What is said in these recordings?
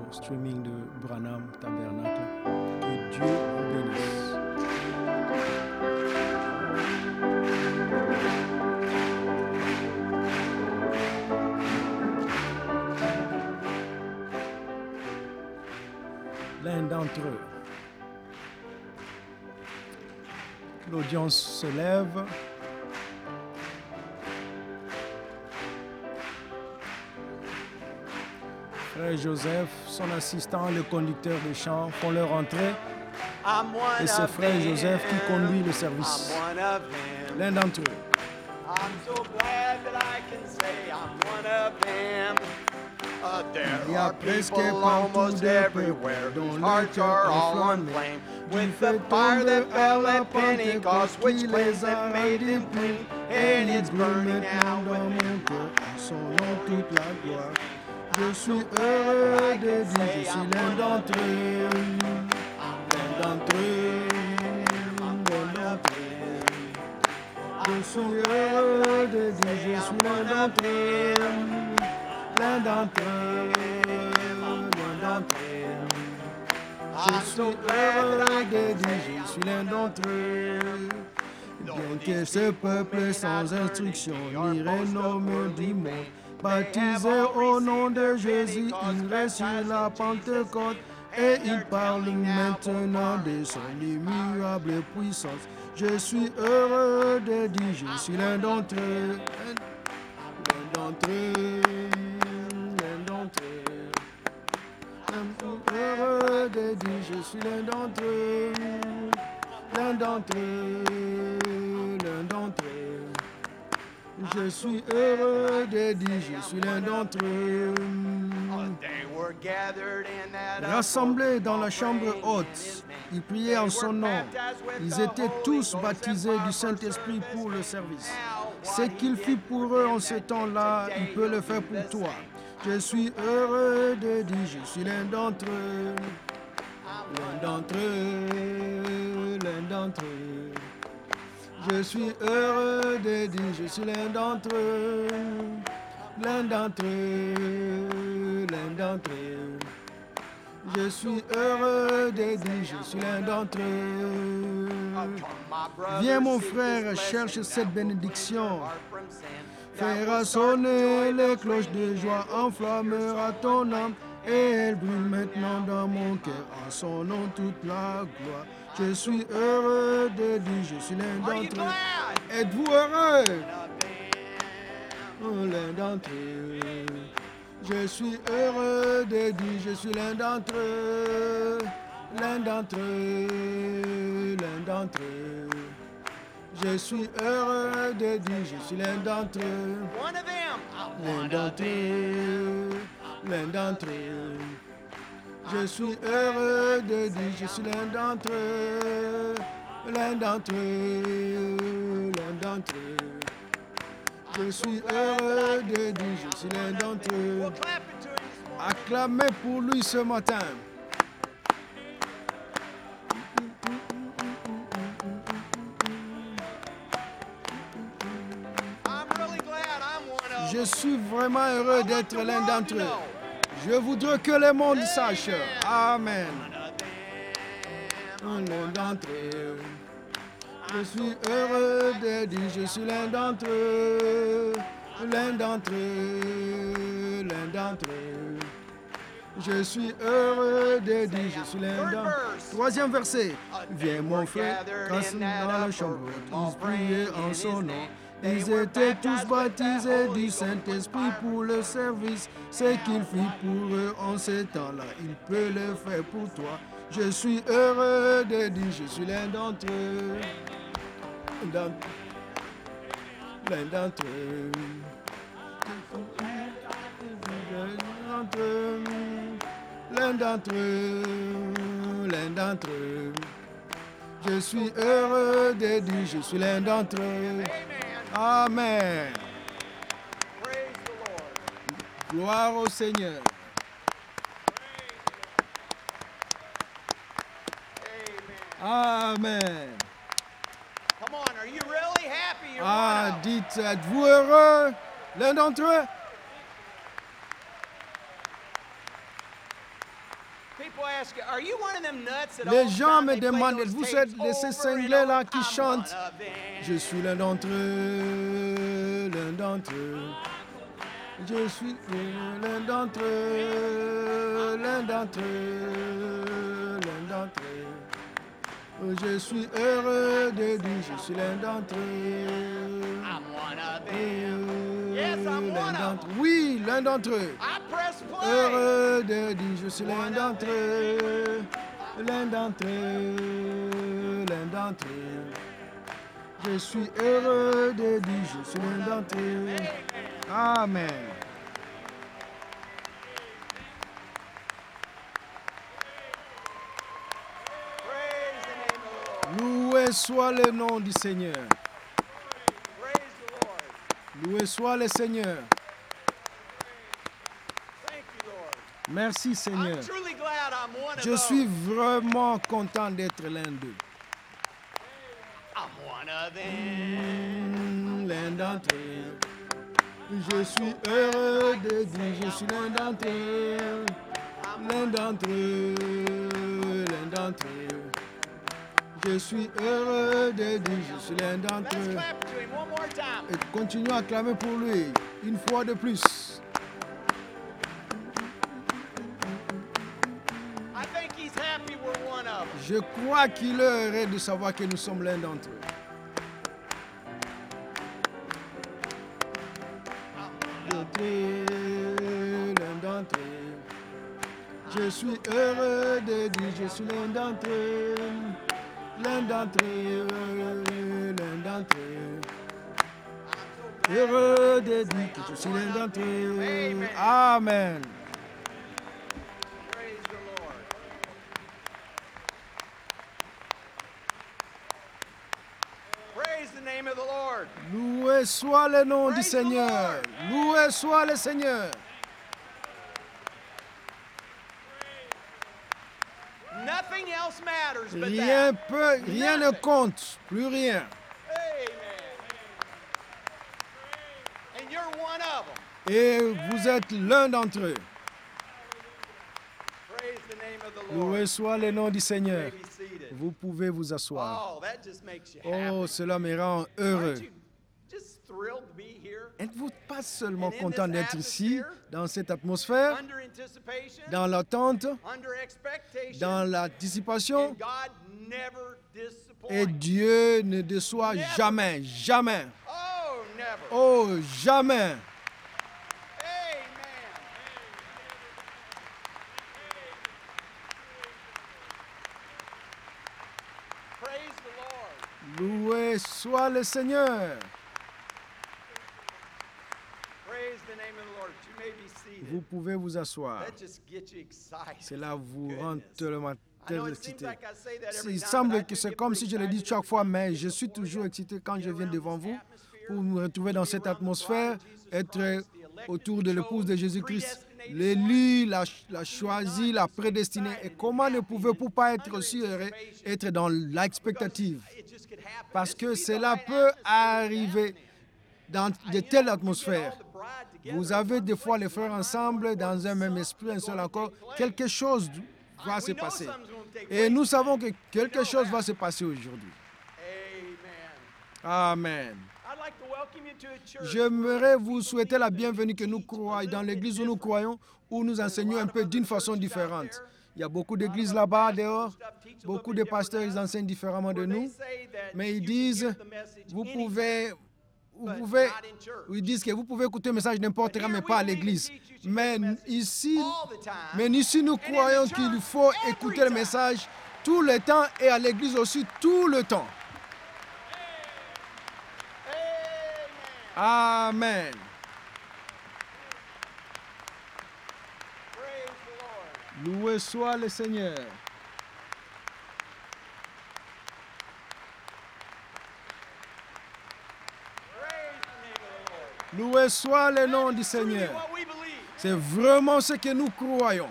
streaming de Branham Tabernacle. Que Dieu vous bénisse. L'un d'entre eux. L'audience se lève. Frère Joseph, son assistant, le conducteur de chant font leur entrée. Et c'est Frère Joseph qui conduit le service. L'un d'entre eux. Il y a presque almost everywhere whose hearts are all on flame with the fire that fell at Pentecost, which cleansed and made him clean, and it's burning now within son nom toute la gloire. Je suis heureux de dire, je suis l'un d'entre eux, l'un d'entre eux, l'un d'entre eux. Je suis heureux de dire, je suis l'un d'entre eux, l'un d'entre eux, l'un d'entre eux. Je suis heureux de dire, je suis l'un d'entre eux. Bien que ce peuple sans instruction ni renommé du monde, baptisé au nom de Jésus, il reste sur la Pentecôte et il parle maintenant de son immuable puissance. Je suis heureux de dire, je suis l'un d'entre eux, l'un d'entre eux, l'un d'entre eux. Je suis heureux de dire, je suis l'un d'entre eux, l'un d'entre eux, l'un d'entre eux. Je suis heureux de dire, je suis l'un d'entre eux. Rassemblés dans la chambre haute, ils priaient en son nom. Ils étaient tous baptisés du Saint-Esprit pour le service. Ce qu'il fit pour eux en ce temps-là, il peut le faire pour toi. Je suis heureux de dire, je suis l'un d'entre eux. L'un d'entre eux, l'un d'entre eux. Je suis heureux de dire, je suis l'un d'entre eux, l'un d'entre eux, l'un d'entre eux. Je suis heureux de dire, je suis l'un d'entre eux. Viens mon frère, cherche cette bénédiction. Fera sonner les cloches de joie, enflammera ton âme, et elle brûle maintenant dans mon cœur, en son nom toute la gloire. Je suis heureux de dire, je suis l'un d'entre eux. Êtes-vous heureux? L'un d'entre eux. Je suis heureux de dire, je suis l'un d'entre eux. L'un d'entre eux, l'un d'entre eux. Je suis heureux de dire, je suis l'un d'entre eux. L'un d'entre eux, l'un d'entre eux. Je suis heureux de dire, je suis l'un d'entre eux, l'un d'entre eux, l'un d'entre eux. Je suis heureux de dire, je suis l'un d'entre eux. Acclamez pour lui ce matin. Je suis vraiment heureux d'être l'un d'entre eux. Je voudrais que le monde sache. Amen. L'un d'entre eux. Je suis heureux de dire, je suis l'un d'entre eux. L'un d'entre eux. L'un d'entre eux. Je suis heureux de dire, je suis l'un d'entre eux. Troisième verset. Viens mon frère, casse dans la chambre, tous priaient en son nom. Ils étaient tous baptisés du Saint-Esprit pour le service. Ce qu'il fit pour eux en ce temps-là, il peut le faire pour toi. Je suis heureux de dire, je suis l'un d'entre eux. L'un d'entre eux. L'un d'entre eux. L'un d'entre eux. Je suis heureux de dire, je suis l'un d'entre eux. Amen. Gloire au Seigneur. Amen. Ah, dites, êtes-vous heureux? L'un d'entre eux? People ask, are you one of them nuts that Les all the gens time me they play demandent, those vous tapes êtes over ces and cinglés-là over? qui I'm chantent. one of them. Je suis l'un d'entre eux, l'un d'entre eux. Je suis l'un d'entre eux, l'un d'entre eux, l'un d'entre eux. Je suis heureux de dire, je suis l'un d'entre eux. I'm one of them. Yes, I'm one of them. Oui, l'un d'entre eux. I press play. Heureux de dire, je suis l'un d'entre eux, l'un d'entre eux, l'un d'entre eux. Je suis heureux de dire, je suis l'un d'entre eux. Amen. Praise the name of the Lord. Loué soit le nom du Seigneur. Praise the Lord. Loué soit le Seigneur. Thank you, Lord. Merci Seigneur. I'm truly glad I'm one of Je those. suis vraiment content d'être l'un d'eux. I'm one of them. L'un d'entre eux. Je suis heureux de dire, je suis l'un d'entre eux. L'un d'entre eux, l'un d'entre eux. Je suis heureux de dire, je suis l'un d'entre Let's eux. clap to him one more time. Et continuons à clamer pour lui, une fois de plus. I think he's happy we're one of them. Je crois qu'il est heureux de savoir que nous sommes l'un d'entre eux. L'un d'entre eux. Je suis heureux de dire, je suis l'un d'entre eux. L'un d'entre eux, l'un d'entre eux. Heureux de dire que je suis l'un d'entre eux. Amen. Praise the Lord. Praise the name of the Lord. Loué soit le nom du Seigneur. Loué soit le Seigneur. Nothing else matters but Rien ne compte, plus rien. Amen. And you're one of them. Et vous êtes l'un d'entre eux. Praise the name of the Lord. Loué soit le nom du You Seigneur. may be seated. Vous pouvez vous asseoir. Oh, that just makes you Oh, happy. cela me rend heureux. Aren't you just thrilled to be here? Êtes-vous pas seulement And in content this d'être ici, atmosphere, dans cette atmosphère, Under anticipation, dans l'attente, under expectation, dans l'anticipation? and God never disappoints. Et Dieu ne déçoit jamais, jamais. Oh, never. Oh, jamais. Amen. Praise the Lord. Loué soit le Seigneur. Praise the name of the Lord. You may be seated. Vous pouvez vous asseoir. That just gets you excited. Cela vous rend Goodness. tellement I know it seems excité. like I say that every Il time, semble but I que do c'est get comme pretty si je le dis excited chaque every fois, time mais I je suis get before toujours you. excité quand je Get viens around devant this vous atmosphere, pour me retrouver dans be cette around the bride atmosphère, of Jesus être Christ, the elected, autour the de l'épouse de chosen, Jésus-Christ, predestinated l'élu, la choisi, la prédestinée. Et comment ne pouvez-vous pas être aussi heureux, être dans l'expectative? It just could happen. Parce This que would be the cela right peut atmosphere arriver dans de You know, telles we get atmosphères. all the bride together Vous in avez one des fois place, les in frères one ensemble mind, dans un même something esprit, un seul gonna accord. take place. Quelque chose va We se know passer. something's gonna take Et place nous tonight. savons que quelque know chose that. va se passer aujourd'hui. Amen. Amen. I'd like to welcome you to a church J'aimerais vous souhaiter la bienvenue que nous croyons dans l'église où nous croyons, où nous enseignons un peu d'une façon différente. Il y a beaucoup d'églises là-bas, dehors. Beaucoup de pasteurs, ils enseignent différemment de nous. Mais ils disent, ils disent que vous pouvez écouter le message n'importe quand, mais pas à l'église. Mais ici, nous croyons qu'il faut écouter le message tout le temps et à l'église aussi tout le temps. Amen. Praise the Lord. Loué soit le Seigneur. Praise the name of the Lord. Loué soit le nom du That's truly Seigneur. what we believe. C'est vraiment ce que nous croyons.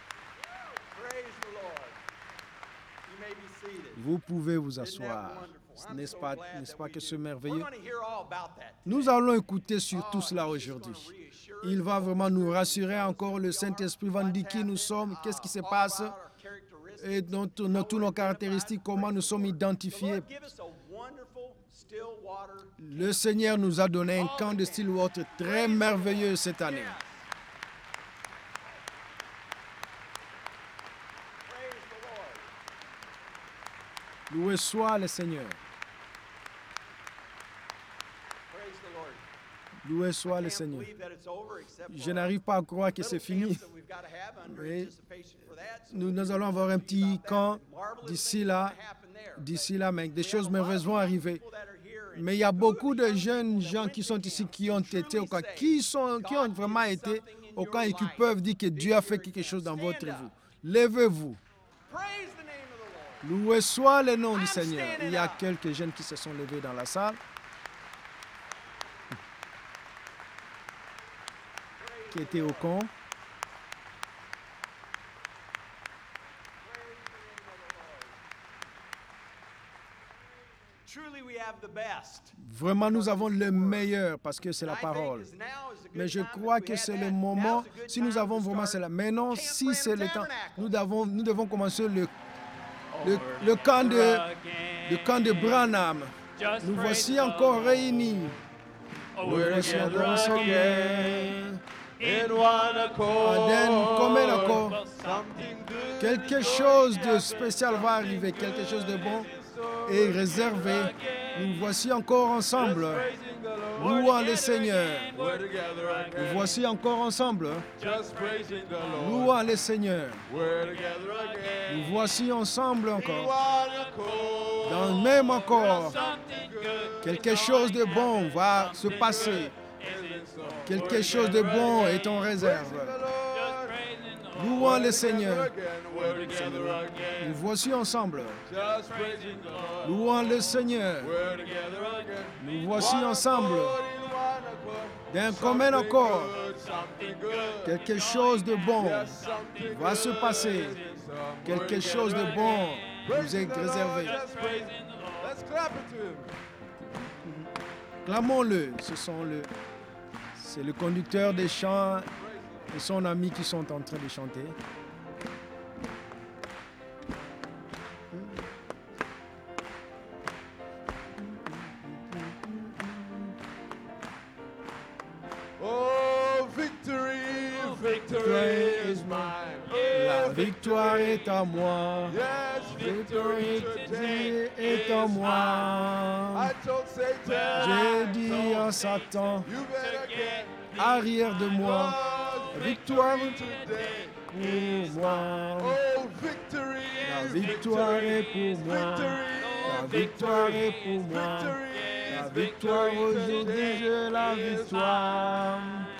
Praise the Lord. You may be seated. Vous pouvez vous Isn't that asseoir. wonderful? N'est-ce pas que c'est merveilleux? Nous allons écouter sur tout cela aujourd'hui. Il va vraiment nous rassurer encore. Le Saint-Esprit va nous dire qui nous sommes, qu'est-ce qui se passe, et toutes nos caractéristiques, comment nous sommes identifiés. Le Seigneur nous a donné un camp de Stillwater très merveilleux cette année. Loué soit le Seigneur. Loué soit le Seigneur. Je n'arrive pas à croire que c'est fini. Mais nous allons avoir un petit camp d'ici là, mais des choses merveilleuses vont arriver. Mais il y a beaucoup de jeunes gens qui sont ici, qui ont été au camp, qui ont vraiment été au camp et qui peuvent dire que Dieu a fait quelque chose dans votre vie. Levez-vous. Loué soit le nom du Seigneur. Il y a quelques jeunes qui se sont levés dans la salle, qui étaient au camp. Vraiment, nous avons le meilleur parce que c'est la parole. Mais je crois que c'est le moment, si nous avons vraiment cela. Maintenant, si c'est le temps, nous devons commencer le camp de Branham. Nous voici encore réunis. Nous voici encore ensemble. Comme un accord. Quelque chose de spécial va arriver, quelque chose de bon est réservé. Nous voici encore ensemble. Louons le Seigneur. Nous voici encore ensemble. Louons le Seigneur. Nous voici ensemble encore. Dans le même accord, quelque chose de bon va se passer. Quelque chose de bon est en réserve. Louons le Seigneur. Nous voici ensemble. Louons le Seigneur. Nous voici ensemble. D'un commun accord. Quelque chose de bon va se passer. Quelque chose de bon nous est réservé. Clamons-le. C'est le conducteur des chants et son ami qui sont en train de chanter. Oh, victory, victory is mine. La victoire est à moi. Yes, Victory victory today est à moi. I told Satan, J'ai dit à Satan, you better get arrière de moi. Victoire today. pour moi. Oh, victory, La victoire est pour moi. La victoire est pour moi. La victoire aujourd'hui, j'ai la victoire.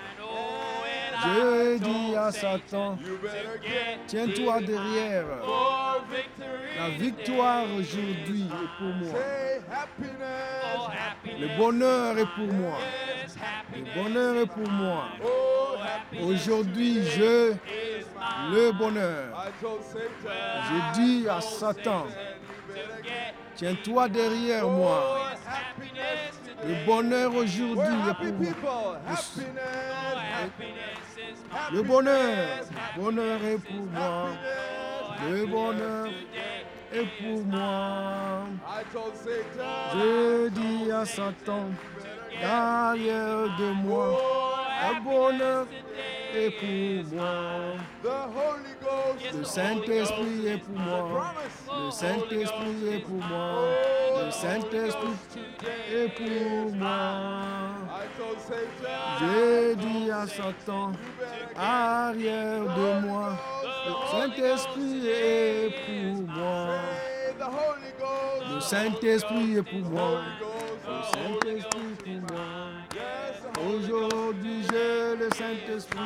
Je dis à Satan, You better get tiens-toi derrière. more victory. La victoire aujourd'hui est pour moi. Say happiness. Le bonheur est pour moi. Le bonheur est pour moi. Oh, happiness. Aujourd'hui, le bonheur. I told Satan, Je dis à Satan, you better get tiens-toi derrière moi. happiness. Le bonheur aujourd'hui We're est happy pour moi. people. Happiness. Le bonheur est pour moi. Le bonheur est pour moi. I told Satan, Je dis à Satan, derrière de moi, le bonheur est pour moi. the Holy Ghost. Le Saint-Esprit est pour moi. Promise. Le Saint-Esprit est pour moi. Le Saint-Esprit est pour moi. I told Satan, Je dis à Satan, arrière de moi, le Saint-Esprit est pour moi. say the Holy Ghost. Le Saint-Esprit est pour moi. Ghost. Le Saint-Esprit est pour moi. Yes, the Holy Aujourd'hui, j'ai le Saint-Esprit.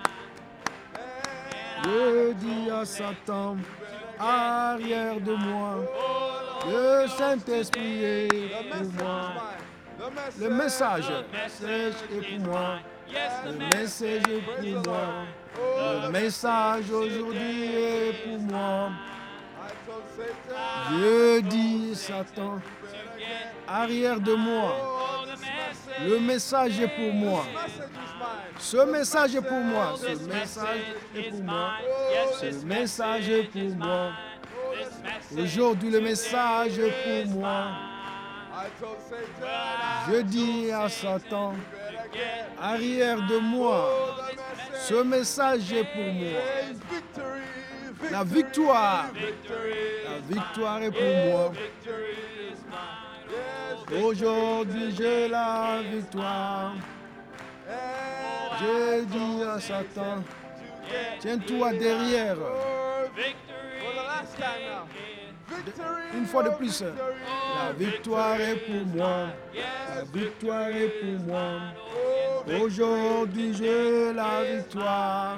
Je dis à Satan, arrière de moi, le Saint-Esprit est pour moi. The Le message est pour moi. Le message est pour moi. Le message aujourd'hui est pour moi. I told Satan, Je dis, Satan, Arrière de moi. Oh, this message. Le message est pour moi. This message is mine. Ce message est pour moi. Ce This message est is pour moi. mine. Yes, Ce this message est pour is moi. mine. This message Aujourd'hui, le message est is pour moi. mine. I told Satan, Je dis à Satan, better get arrière de moi. the message. Ce message est pour moi. Is victory, victory, La victoire. victory, La victoire est pour moi. Victory is mine. yes, Aujourd'hui, j'ai la victoire. and J'ai dit à Satan, tiens-toi derrière. Victory for the last time now. Victory, Une fois de oh, plus, victory. la victoire est pour moi. La victoire est pour moi. Aujourd'hui, j'ai la victoire.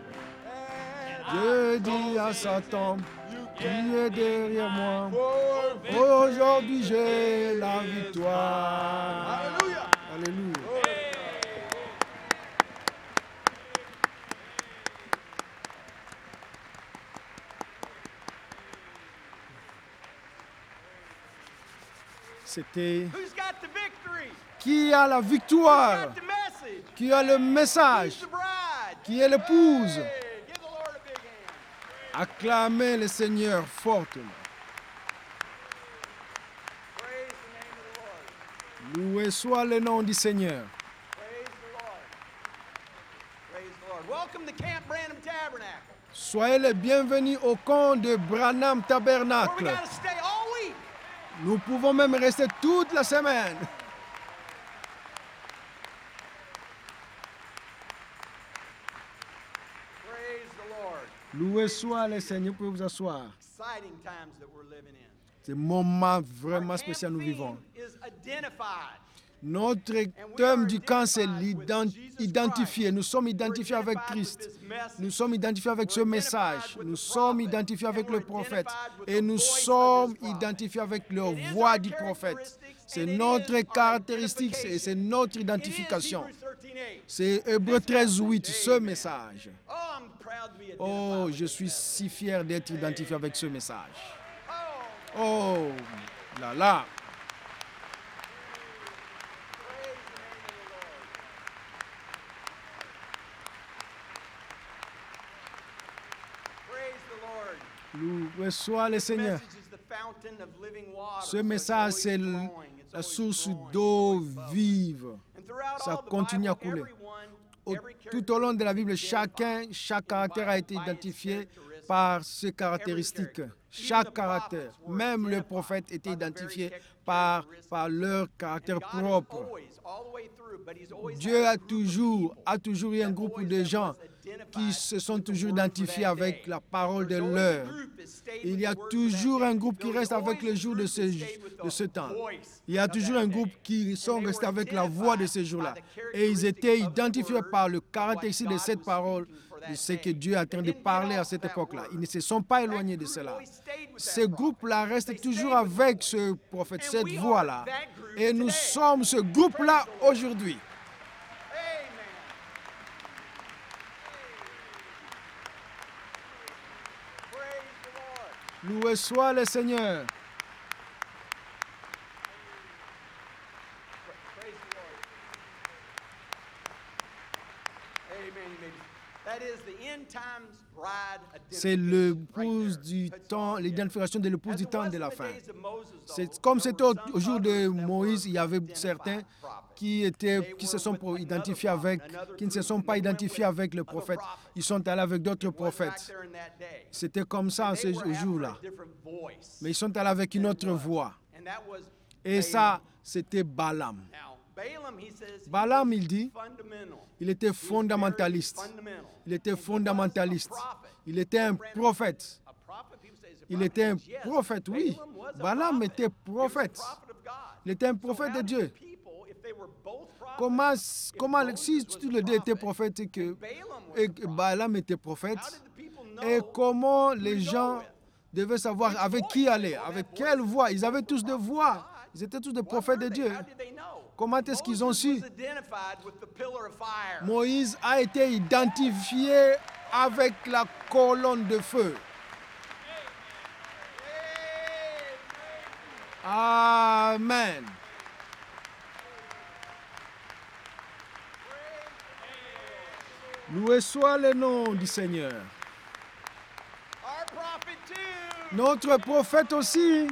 Je dis à Satan, tu es derrière moi. Aujourd'hui, j'ai la victoire. Hallelujah. Alléluia. C'était Who's got the victory? qui a la Who's victoire, got the message? qui a le message, Who's the bride? qui est l'épouse. Hey, give the Lord a big hand. Acclamez le Seigneur fortement. Praise the name of the Lord. Loué soit le nom du Seigneur. Praise the Lord. Praise the Lord. Welcome to Camp Branham Tabernacle. Soyez les bienvenus au camp de Branham Where we Tabernacle. got to stay all week. Nous pouvons même rester toute la semaine. Praise the Lord. Loué soit le Seigneur. Vous pouvez vous asseoir. Exciting times that we're living in. C'est un moment vraiment Our spécial camp nous vivons. theme is identified. Notre thème du camp, c'est l'identifier. Nous sommes identifiés avec Christ. Nous sommes identifiés avec ce message. Nous sommes identifiés avec le prophète. Et nous sommes identifiés avec la voix du prophète. C'est notre caractéristique et c'est notre identification. C'est Hébreux 13:8, ce message. Oh, I'm proud to be identified. Oh, with je this suis message. si fier d'être identifié avec ce message. Oh, Oh, là là. praise the Lord. Loué soit le This Seigneur. message is the fountain of living water. Ce So it's message, c'est always flowing, it's la always source flowing, d'eau it's always bubbling. vive. And throughout Ça all the continue à Bible, couler. everyone, every Tout au long de la Bible, characteristic chaque caractère a été identifié par ses caractéristiques. Chaque caractère, même le prophète était identifié par leur caractère propre. Dieu a toujours eu un groupe de gens qui se sont toujours identifiés avec la parole de l'heure. Il y a toujours un groupe qui reste avec le jour de ce temps. Il y a toujours un groupe qui sont restés avec la voix de ce jour-là. Et ils étaient identifiés par le caractéristique de cette parole, de ce que Dieu est en train de parler à cette époque-là. Ils ne se sont pas éloignés de cela. Ce groupe-là reste toujours avec ce prophète, cette voix-là. Et nous sommes ce groupe-là aujourd'hui. Loué soit le Seigneur. C'est l'épouse du temps, l'identification de l'épouse du temps de la fin. C'est comme c'était au jour de Moïse, il y avait certains qui se sont identifiés avec, qui ne se sont pas identifiés avec le prophète. Ils sont allés avec d'autres prophètes. C'était comme ça ce jour-là. Mais ils sont allés avec une autre voix. Et ça, c'était Balaam. Balaam, il dit, il était fondamentaliste. Il était fondamentaliste. Il était un prophète. Il était un prophète, oui. Balaam était prophète. Il était un prophète de Dieu. Comment si tous les deux étaient prophètes et que Balaam était prophète, et comment les gens devaient savoir avec qui aller, avec quelle voix? Ils avaient tous des voix. Ils étaient tous des prophètes de Dieu. Comment est-ce qu'ils ont su? Moïse a été identifié avec la colonne de feu. Amen. Loué soit le nom du Seigneur. Our prophet too. Notre prophète aussi.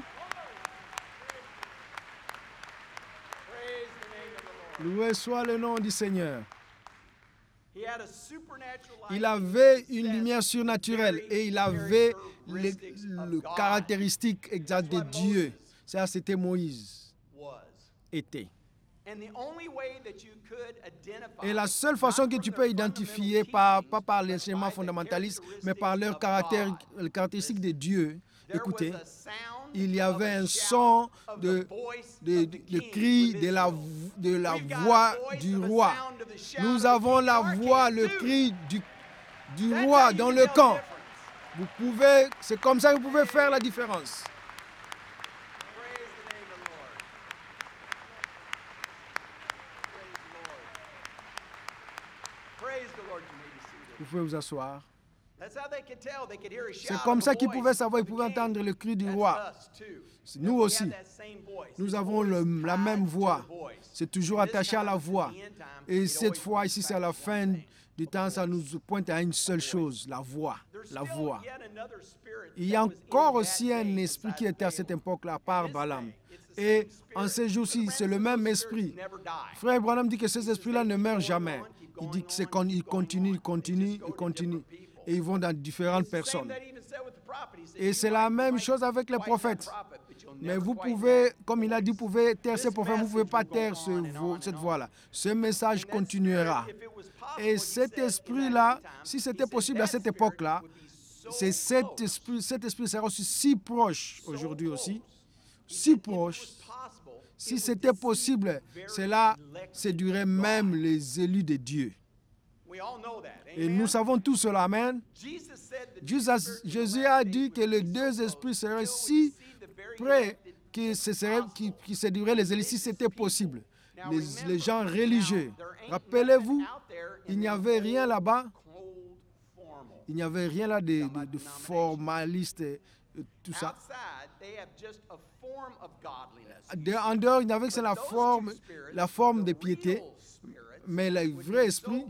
Praise the name of the Lord. Loué soit le nom du Seigneur. He had a supernatural Il light. avait une lumière surnaturelle et il avait les caractéristiques exactes de Dieu. Ça, c'était Moïse. Was. Était. And the only way that you could identify, Et la seule façon que tu peux identifier, pas par les schémas fondamentalistes, mais par leurs caractéristiques de Dieu, écoutez, il y avait un son de cri de la voix du roi. Nous avons la voix, le cri du roi dans le camp. Vous pouvez, c'est comme ça que vous pouvez faire la différence. Vous pouvez vous asseoir. C'est comme ça qu'ils pouvaient savoir, ils pouvaient entendre le cri du roi. Nous aussi, nous avons la même voix. C'est toujours attaché à la voix. Et cette fois ici, c'est à la fin du temps, ça nous pointe à une seule chose, la voix. La voix. Il y a encore aussi un esprit qui était à cette époque-là, par Balaam. Et en ces jours-ci, c'est le même esprit. Frère Branham dit que ces esprits-là ne meurent jamais. Il dit qu'ils continuent. Et ils vont dans différentes personnes. Et c'est la même chose avec les prophètes. Mais vous pouvez, comme il a dit, vous pouvez taire ces prophètes, vous ne pouvez pas taire cette voix-là. Ce message continuera. Et cet esprit-là, si c'était possible à cette époque-là, cet esprit sera aussi si proche aujourd'hui aussi, si proche. Si c'était possible, cela séduirait même les élus de Dieu. Et nous savons tout cela, amen. Jésus a dit que les deux esprits seraient si près qui séduiraient les élus si c'était possible. Les gens religieux. Rappelez-vous, il n'y avait rien là-bas. Il n'y avait rien là de formaliste, tout ça. En dehors, il n'y avait que la forme de piété, mais le vrai esprit,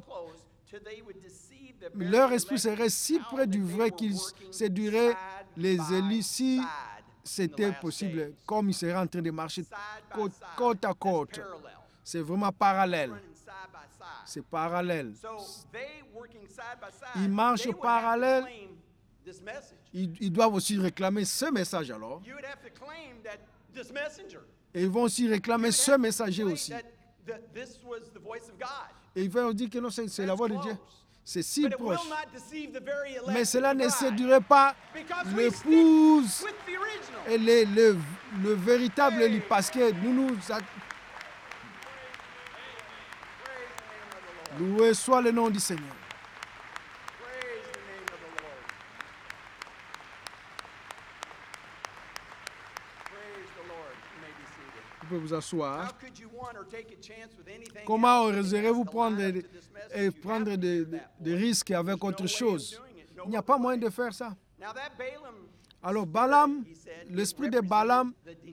leur esprit serait si près du vrai qu'ils séduiraient les élus si c'était possible, comme ils seraient en train de marcher côte à côte. C'est vraiment parallèle. C'est parallèle. Ils marchent parallèle. Ils doivent aussi réclamer ce message alors. Et ils vont aussi réclamer ce messager aussi. Et ils vont dire que non, c'est la voix de Dieu. C'est si proche. Mais cela ne séduirait pas l'épouse et le véritable élu. Parce que loué soit le nom du Seigneur. Vous pouvez vous asseoir. Comment oserez-vous prendre des risques avec autre chose? Il n'y a pas moyen de faire ça. Alors Balaam, l'esprit de Balaam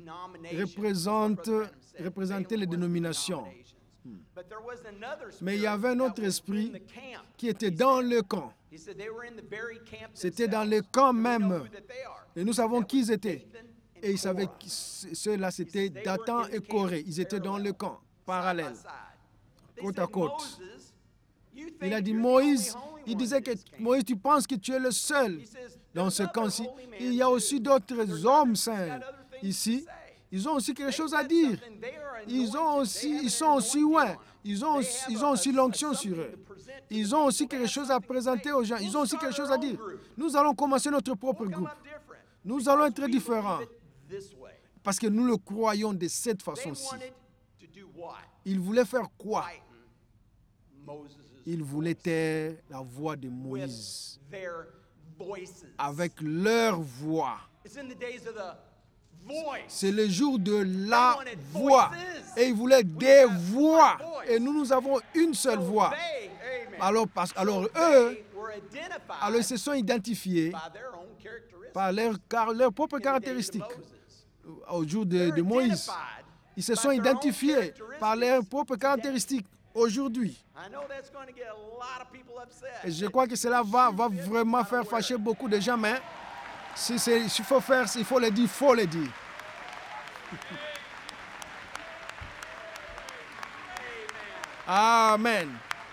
représentait les dénominations. Mais il y avait un autre esprit qui était dans le camp. C'était dans le camp même. Et nous savons qui ils étaient. Et ils savaient que ceux-là, c'était Dathan et Corée. Ils étaient dans le camp, parallèle, côte à côte. Il a dit, Moïse, il disait que Moïse, tu penses que tu es le seul dans ce camp-ci. Il y a aussi d'autres hommes saints ici. Ils ont aussi quelque chose à dire. Ils sont aussi loin. Ils ont aussi l'onction sur eux. Ils ont aussi quelque chose à présenter aux gens. Ils ont aussi quelque chose à dire. Nous allons commencer notre propre groupe. Nous allons être différents. Parce que nous le croyons de cette façon-ci. Ils voulaient faire quoi? Ils voulaient taire la voix de Moïse avec leur voix. C'est le jour de la voix. Et ils voulaient des voix. Et nous avons une seule voix. Alors eux, ils se sont identifiés par leurs propres caractéristiques. Au jour de Moïse, ils se sont identifiés par leurs propres caractéristiques. aujourd'hui. I know that's going to get a lot of people upset. Et je crois que cela va vraiment faire fâcher beaucoup de gens, mais s'il faut faire, il faut le dire, il faut le dire. Amen.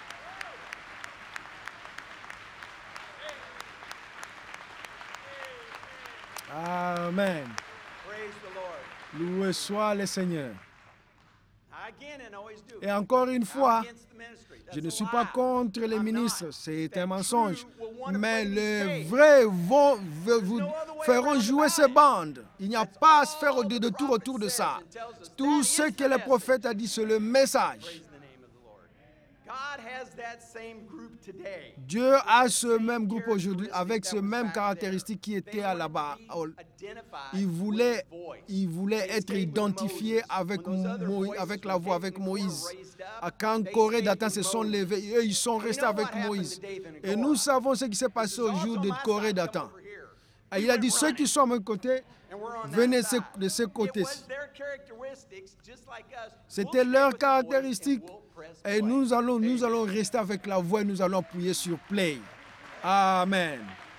Amen. Praise the Lord. Loué soit le Seigneur. Again, and always do. Et encore une I'm fois, against the ministry. je That's ne a suis lie. pas contre les I'm ministres, not. c'est That un mensonge. true will want to Mais play these les games. vrais vous feront around jouer about ces it. bandes. Il n'y a That's pas à all se faire de the tour prophet autour de says ça. and tells us. Tout That ce is que the le message. prophète a dit, c'est le message. Praise the name of the Lord. God has that same group today. Dieu a ce même groupe aujourd'hui avec ce même caractéristique qui était là-bas. Il voulait être identifié avec la voix, avec Moïse. Quand Corée, Dathan se sont levés, eux, ils sont restés avec Moïse. Et nous savons ce qui s'est passé au jour de Corée, Dathan. Et il a dit, ceux qui sont à mon côté, venez de ce côté-ci. C'était leur caractéristique. Et nous allons rester avec la voix et nous allons appuyer sur play. Amen.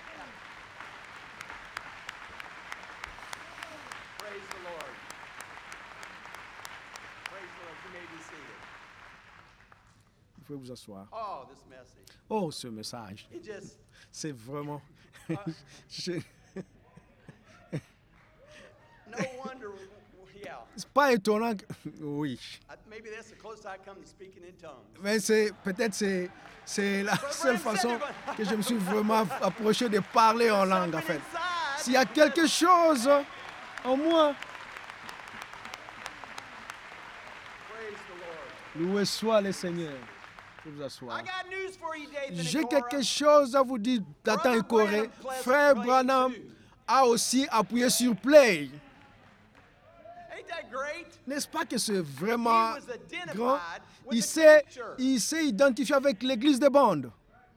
Praise the Lord. Praise the Lord. You may be seated. Vous pouvez vous asseoir. Oh, this message. Oh, ce message, It just, c'est vraiment... no wonder, yeah. C'est pas étonnant que... Oui. Maybe that's the closest I come to speaking in tongues. Mais peut-être c'est la seule façon que je me suis vraiment approché de parler en langue, en fait. S'il y a quelque chose en moi, Praise the Lord. loué soit le Seigneur. Vous vous asseoir. I got news for you, Dathan and J'ai Cora. quelque chose à vous dire, Dathan et Corée. Frère Branham a aussi appuyé sur play. Ain't that great? N'est-ce pas que c'est vraiment He was identified grand? with the Il s'est identifié avec l'église de bande,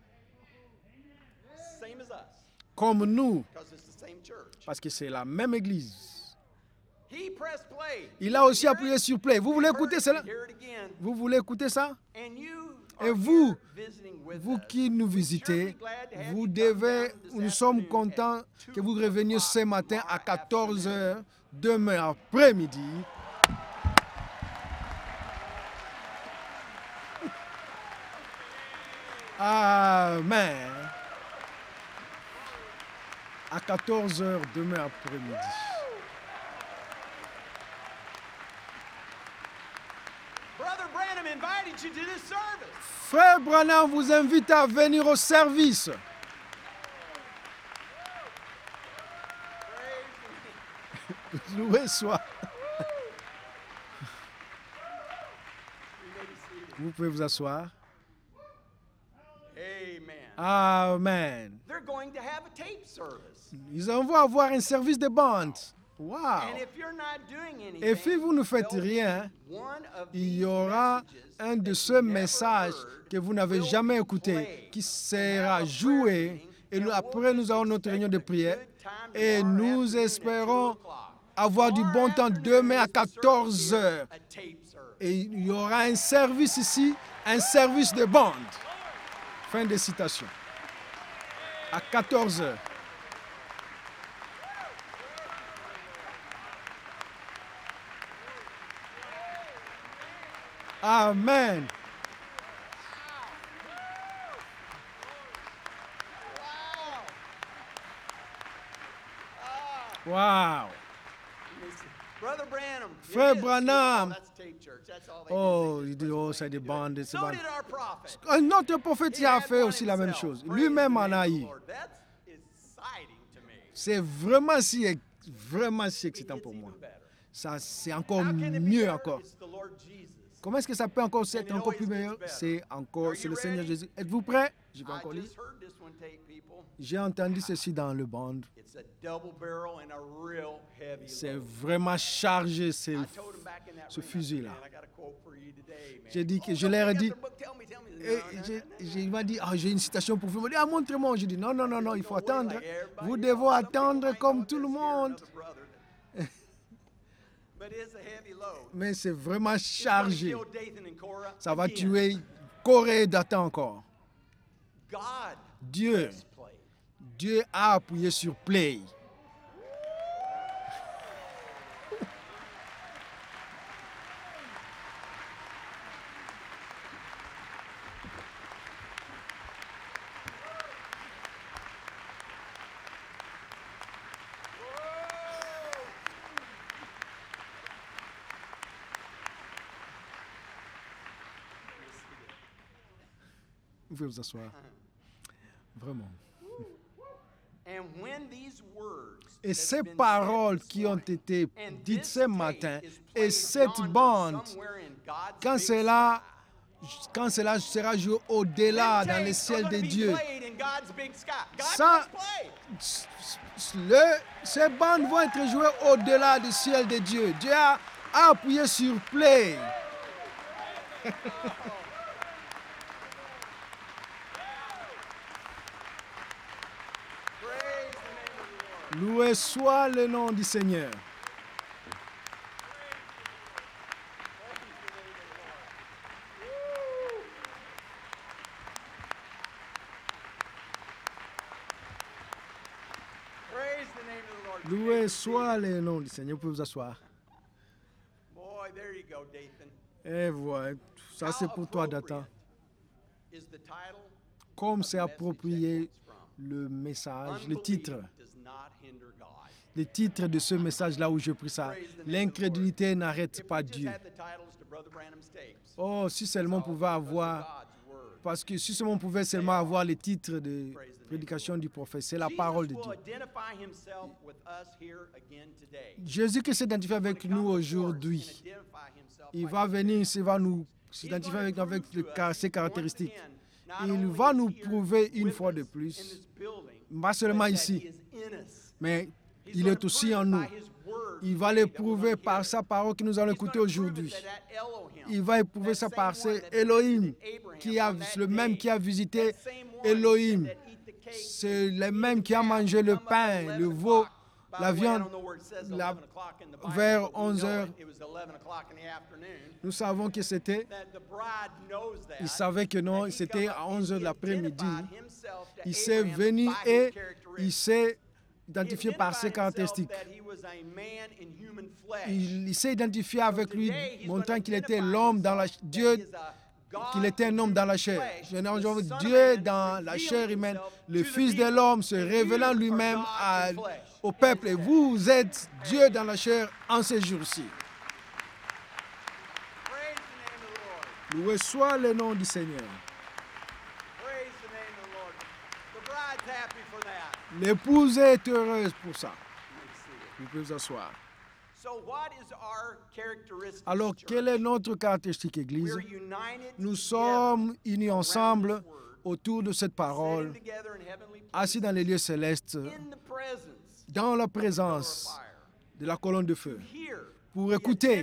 Same as us, comme nous, because it's the same church. parce que c'est la même église. He pressed play. Il a aussi appuyé sur play. Vous voulez écouter cela? Hear it again. Vous voulez écouter ça? And you Et are vous, here visiting with vous us. qui nous visitez, vous devez, nous sommes contents que vous reveniez ce matin à 14h, demain après-midi. Amen. À 14h demain après-midi. Brother Branham invited you to this service. Frère Branham vous invite à venir au service. Praise the Loué soit. You may be seated. Vous pouvez vous asseoir. Amen. Amen. They're going to have a tape service. Ils vont avoir un service de bande. Wow. And if you're not doing Et si anything, vous ne faites there'll be rien, one of il y these aura messages un de that ces you never messages heard que vous n'avez will jamais be écouté, played. qui And sera have a prayer joué. meeting, Et and we'll après, nous aurons notre réunion de prière. Et nous espérons avoir du bon temps demain à 14h. Et il y aura un service ici, un service de bande. Fin de citation. À 14h. Amen. Wow. Brother Branham. Frère it is. Branham. Oh, that's tape church. That's all they Oh, do. il dit, oh, c'est des bandes, c'est So bandes. did our prophet. Un autre prophète He a had fait one aussi la même himself. chose. Praise Lui-même the en name a of the eu. Lord. That's exciting to me. C'est vraiment si excitant It's pour moi. even better. Ça, c'est encore How can it be mieux better? encore. It's the Lord Jesus. Comment est-ce que ça peut encore être encore plus meilleur? C'est le Seigneur Jésus. Êtes-vous prêts? Je vais I encore lire. just heard this one tape, people. J'ai entendu ceci dans le band. It's a double barrel and a real heavy C'est load. vraiment chargé, I told him back in that ce room, I said, fusil-là. "Man, I got a quote for you today, man." J'ai dit que Oh, je no, leur ai you got dit- the book. Tell me. Et il m'a dit, j'ai une citation pour vous. Il m'a dit, montrez-moi. J'ai dit, non, il faut attendre. Vous devez attendre comme tout le monde. But it's a heavy load. Mais c'est vraiment It's gonna chargé. kill Dathan and Korah Ça va again. tuer Corée et Dathan encore. God Dieu, has played. Dieu a appuyé sur play. Vous pouvez vous asseoir. Vraiment. And when these words Et that's ces been said paroles this qui ont morning, été and dites this ce tape matin is et played cette beyond bande, somewhere in God's quand big cela, sky. quand cela sera joué au-delà Them dans les tapes ciels are de gonna be Dieu, played in God's big sky. God Ça- has played. ces bandes vont être jouées au-delà du ciel de Dieu. Dieu a appuyé sur play. Praise the name of the Lord. Loué soit le nom du Seigneur. Praise the name of the Lord. Loué soit le nom du Seigneur. Vous pouvez vous asseoir. Boy, there you go, Dathan. Et voilà, ça c'est pour toi, Dathan. Is the title Comme of c'est the message approprié that comes from. le message, le Unbelief titre. does not hinder God. Le titre de ce message-là où je prie ça. L'incrédulité n'arrête If pas we just Dieu. had the titles to Brother Branham's tapes, Oh, si seulement on pouvait avoir, God's word. parce que si seulement on pouvait seulement avoir les titres de prédication du prophète, c'est la parole de Jesus Dieu. will identify himself with us here again today. Jésus qui s'identifie avec nous aujourd'hui, il va venir, il va nous s'identifier avec ses caractéristiques. Il va nous prouver une fois de plus, pas seulement ici, mais il est aussi en nous. Il va l'éprouver par sa parole que nous allons écouter aujourd'hui. Il va éprouver ça par c'est Elohim, le même qui a visité Elohim. C'est le même qui a mangé le pain, le veau, la viande, vers 11 heures. Nous savons que c'était, il savait que non, c'était à 11 heures de l'après-midi. Il s'est venu et il s'est identifié par ses caractéristiques. Il s'est identifié avec lui, montrant qu'il était l'homme dans la Dieu, qu'il était un homme dans la chair. Dieu dans la chair humaine, le Fils de l'homme se révélant lui-même au peuple. Et vous êtes Dieu dans la chair en ces jours-ci. Loué soit le nom du Seigneur. L'épouse est heureuse pour ça. Vous pouvez vous asseoir. Alors, quelle est notre caractéristique, Église? Nous sommes unis ensemble autour de cette parole, assis dans les lieux célestes, dans la présence de la colonne de feu, pour écouter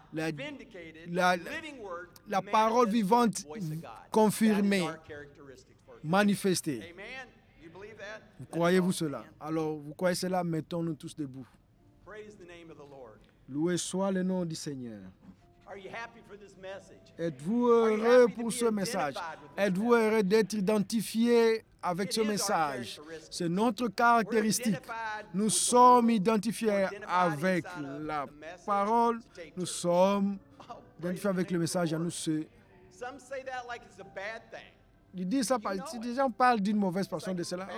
la parole vivante confirmée, manifestée. Vous croyez-vous cela? Alors, vous croyez cela? Mettons-nous tous debout. Loué soit le nom du Seigneur. Êtes-vous heureux pour ce message? Êtes-vous heureux d'être identifié avec ce message? C'est notre caractéristique. Nous sommes identifiés avec la parole. Nous sommes identifiés avec le message. À nous, ils disent ça, si des gens parlent d'une mauvaise façon de cela,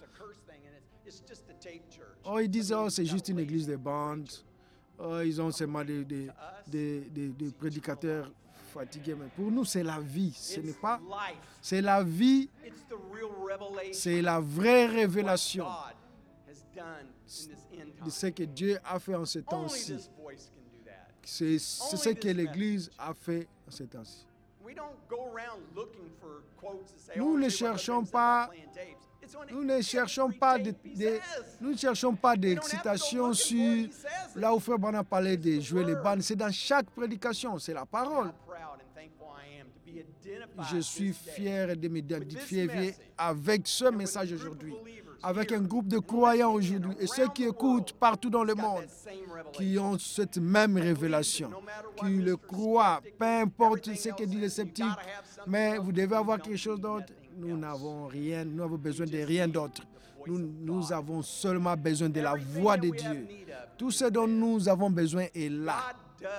ils disent, c'est juste une église de bandes. Ils ont seulement des prédicateurs fatigués. Mais pour nous, c'est la vie. Ce n'est pas. C'est la vie. C'est la vraie révélation de ce que Dieu a fait en ce temps-ci. C'est ce que l'Église a fait en ce temps-ci. Nous ne cherchons pas. Nous ne cherchons pas des citations sur là où Frère Branham parlait de jouer les bandes. C'est dans chaque prédication, c'est la parole. Je suis fier de m'identifier avec ce message aujourd'hui, avec un groupe de croyants aujourd'hui et ceux qui écoutent partout dans le monde, qui ont cette même révélation, qui le croient, peu importe ce que disent les sceptiques, mais vous devez avoir quelque chose d'autre. Nous n'avons rien, nous avons besoin de rien d'autre. Nous avons seulement besoin de la voix de Dieu. Tout ce dont nous avons besoin est là.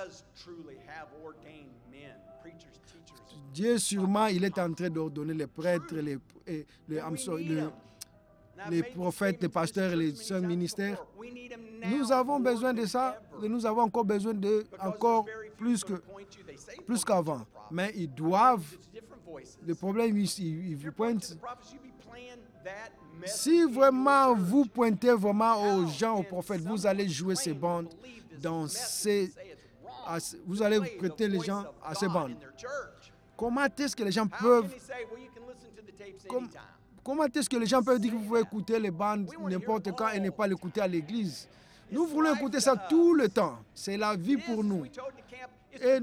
Dieu, sûrement, il est en train d'ordonner les prêtres, les prophètes, les pasteurs, les saints ministères. Nous avons besoin de ça et nous avons encore besoin de encore plus qu'avant. Mais ils doivent, le problème, ils vous pointent. Si vraiment vous pointez vraiment aux gens, aux prophètes, vous allez jouer ces bandes vous allez prêter les gens à ces bandes. Comment est-ce que les gens peuvent dire que vous pouvez écouter les bandes n'importe quand et ne pas l'écouter à l'église? Nous voulons écouter ça tout le temps. C'est la vie pour nous. Et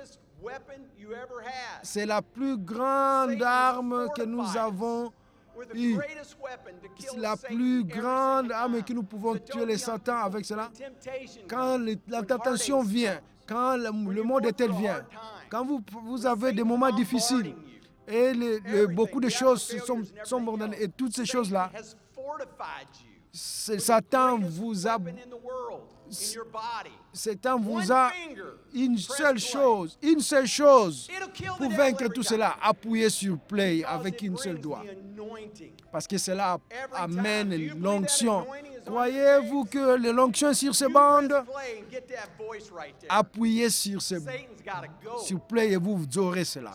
c'est la plus grande arme que nous avons eue. C'est la plus grande arme que nous pouvons tuer les Satan avec cela. Quand la tentation vient, quand le monde est tel vient, quand vous avez des moments difficiles et beaucoup de choses sont abandonnées et toutes ces choses-là, Satan vous a une seule chose pour vaincre tout cela, appuyer sur play avec une seule doigt. Parce que cela amène l'onction. Croyez-vous que l'onction sur ces bandes, appuyez sur play et vous aurez cela.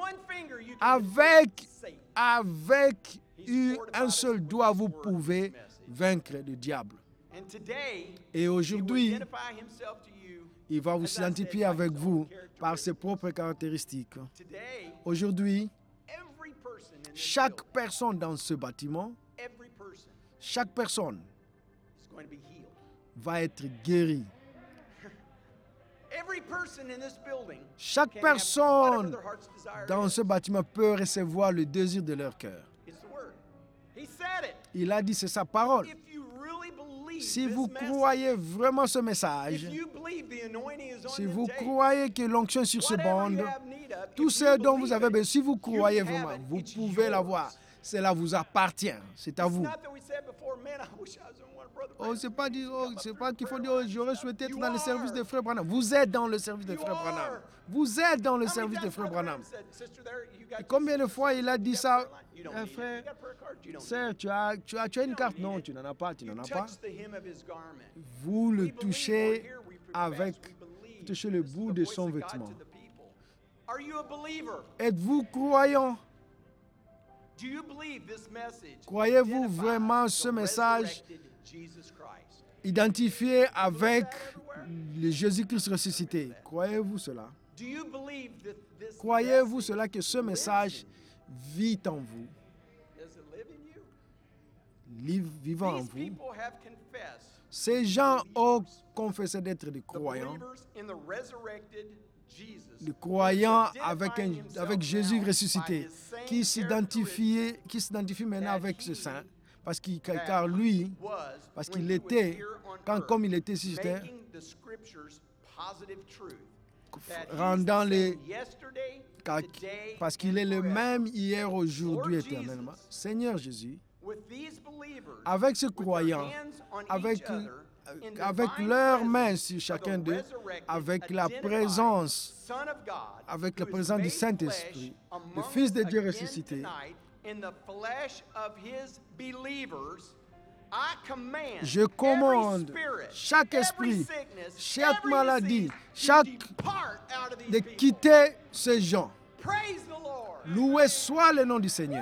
Avec un seul doigt, vous pouvez vaincre le diable. Et aujourd'hui, il va vous s'identifier avec vous par ses propres caractéristiques. Aujourd'hui, chaque personne dans ce bâtiment, chaque personne va être guérie. Chaque personne dans ce bâtiment peut recevoir le désir de leur cœur. Il a dit, c'est sa parole. Si vous croyez vraiment ce message, si vous croyez que l'onction sur ce bande, tout ce dont vous avez besoin, si vous croyez vraiment, vous pouvez l'avoir. Cela vous appartient. C'est à vous. C'est pas qu'il faut dire, j'aurais souhaité être dans le service de Frère Branham. Vous êtes dans le service de Frère Branham. Vous êtes dans le service de Frère Branham. Et combien de fois il a dit ça? Frère, sœur, tu as une carte? Non, tu n'en as pas. Vous le touchez touchez le bout de son vêtement. Êtes-vous croyant? Croyez-vous vraiment ce message identifié avec le Jésus-Christ ressuscité? Croyez-vous cela? Croyez-vous cela que ce message vit en vous? Vivant en vous? Ces gens ont confessé d'être des croyants. Les croyants avec Jésus ressuscité, qui s'identifie maintenant avec ce saint, parce qu'il était, comme il était sur terre, parce qu'il est le même hier, aujourd'hui, éternellement. Seigneur Jésus, avec ce croyant, avec leurs mains sur chacun d'eux, avec la présence du Saint-Esprit, le Fils de Dieu ressuscité, je commande chaque esprit, chaque maladie, de quitter ces gens. Loué soit le nom du Seigneur.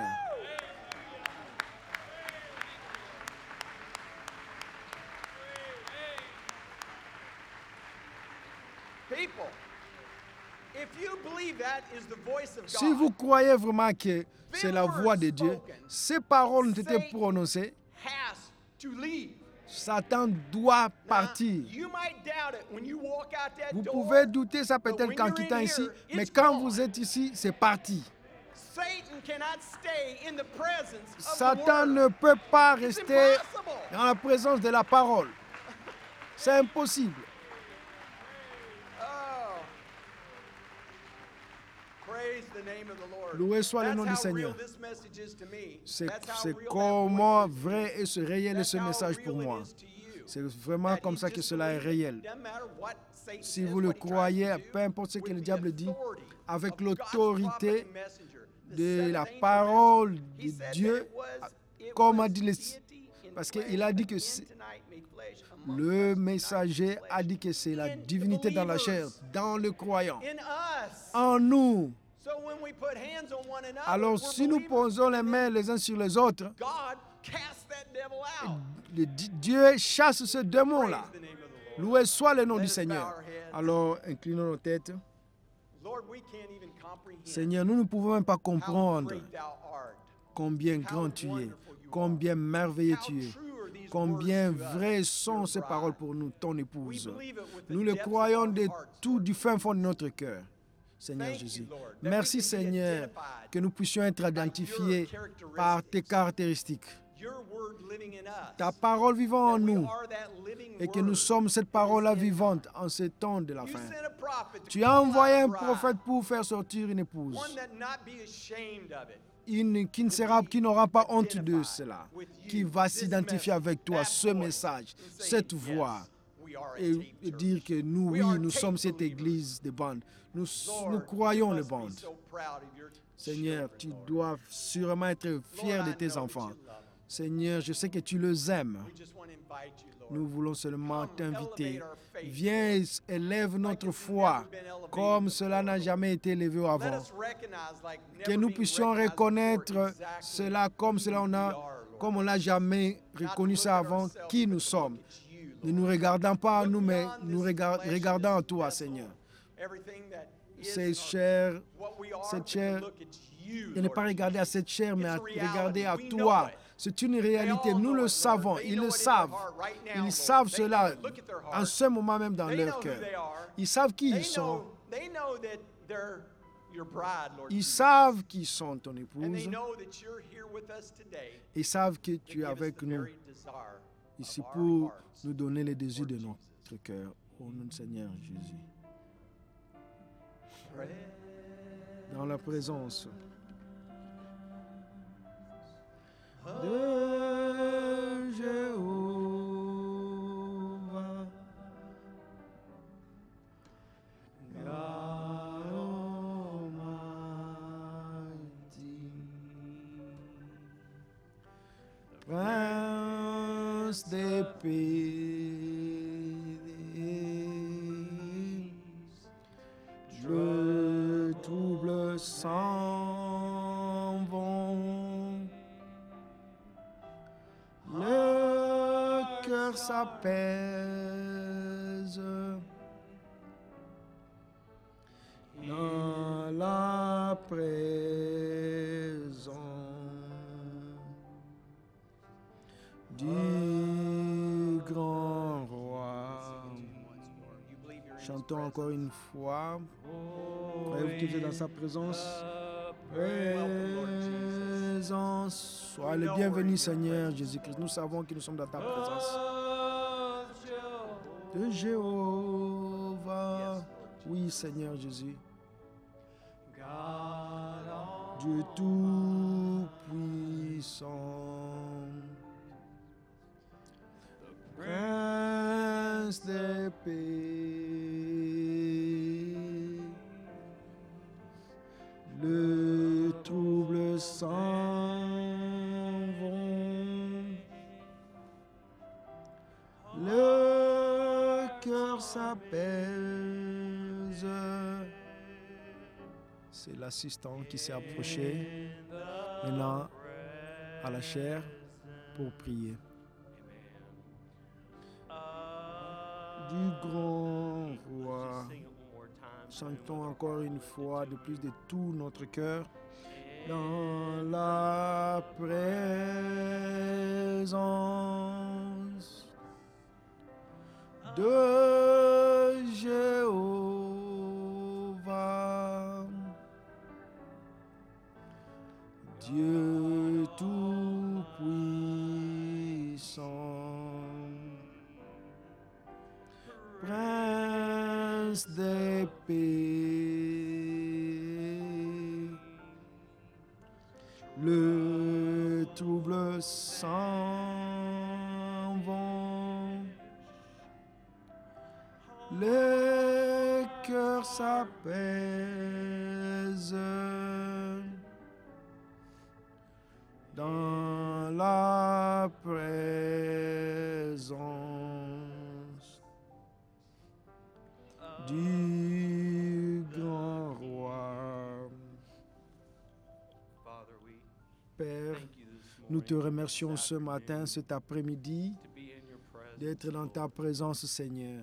Si vous croyez vraiment que c'est la voix de Dieu, ces paroles ont été prononcées, Satan doit partir. You might doubt it when you walk out that Vous door. pouvez douter ça But peut-être when qu'en you're quittant in ici, here, mais it's quand gone. vous êtes ici, c'est parti. Satan cannot stay in the presence of the Satan word. ne peut pas It's rester impossible. dans la présence de la parole. C'est impossible. Oh. Praise the name of the Lord. Loué soit le nom du That's how Seigneur. real this message is to me. C'est That's how real that comment voice is. vrai et ce réel est That's ce how message real pour it moi. is to you. C'est vraiment That comme you ça que just cela est believe it. réel. Doesn't matter what Satan Si says, vous le what he tries croyez, to do, peu importe ce que with le the diable dit, authority avec of God's l'autorité prophet and messenger, the de seventh la angel parole messenger, he de said that Dieu, it comme a was dit deity in parce flesh, qu'il a dit que again c'est- tonight made flesh among le us, messager tonight a dit que c'est la in the divinité dans la chair, believers, dans le croyant, in us. en nous. So when we put hands on one another, Alors we're si nous believers. posons les mains les uns sur les autres, God cast that devil out. Dieu chasse ce démon-là. Praise the name of the Lord. Loué soit le nom Let du us bow Seigneur. our heads. Alors inclinons nos têtes. Lord, we can't even comprehend Seigneur, nous ne pouvons même pas how comprendre great thou art. combien How grand tu es, wonderful you combien merveilleux How tu es, true are these combien words to us, vraies sont your ces bride. paroles pour nous, ton We épouse. believe it with the Nous le depths of croyons our de hearts, tout Lord. du fin fond de notre cœur, Seigneur Thank you, Jésus. Lord, that Merci we can be Seigneur identified que nous puissions être identifiés par tes caractéristiques, Your word living in us. ta parole vivant en That we nous, are that living et que nous word sommes cette in parole-là this end vivante en ces temps de la time. You fin. sent a prophet to Tu as call out envoyé a un bride, prophète pour faire sortir une épouse, one that not be ashamed of it. qui n'aura pas honte de cela, qui va s'identifier avec toi, ce message, cette voix, et dire que nous, oui, nous sommes cette église de bande. Nous croyons le bande. Seigneur, tu dois sûrement être fier de tes enfants. Seigneur, je sais que tu les aimes. Nous voulons seulement t'inviter. Viens, élève notre foi comme cela n'a jamais été élevé avant. Que nous puissions reconnaître cela comme on l'a jamais reconnu ça avant, qui nous sommes. Ne nous regardons pas à nous, mais nous regardons à toi, Seigneur. Cette chair, de ne pas regarder à cette chair, mais à regarder à toi. C'est une réalité. Nous le savons. Ils le savent. Ils savent cela en ce moment même dans leur cœur. Ils savent qui ils sont. Ils savent qui sont ton épouse. Ils savent que tu es avec nous ici pour nous donner les désirs de notre cœur. Au nom du Seigneur Jésus. Dans la présence de Jéhovah, God Almighty, Prince des pays, le trouble s'en vont, le cœur s'apaise dans la présence du grand roi. Chantons encore une fois. Croyez-vous que vous êtes dans sa présence? Présence. Sois le bienvenu, Seigneur Jésus-Christ. Nous savons que nous sommes dans ta présence. De Jéhovah. Oui, Seigneur Jésus. Dieu Tout-Puissant. Prince des pays, le trouble s'en vont, le cœur s'apaise. C'est l'assistant qui s'est approché maintenant à la chair pour prier. Du grand roi, chantons encore une fois de plus de tout notre cœur dans la présence de Jéhovah, Dieu tout-puissant, Prince des paix, le trouble s'en vont, les cœurs s'apaisent dans la présence du grand roi. Père, nous te remercions ce matin, cet après-midi, d'être dans ta présence, Seigneur.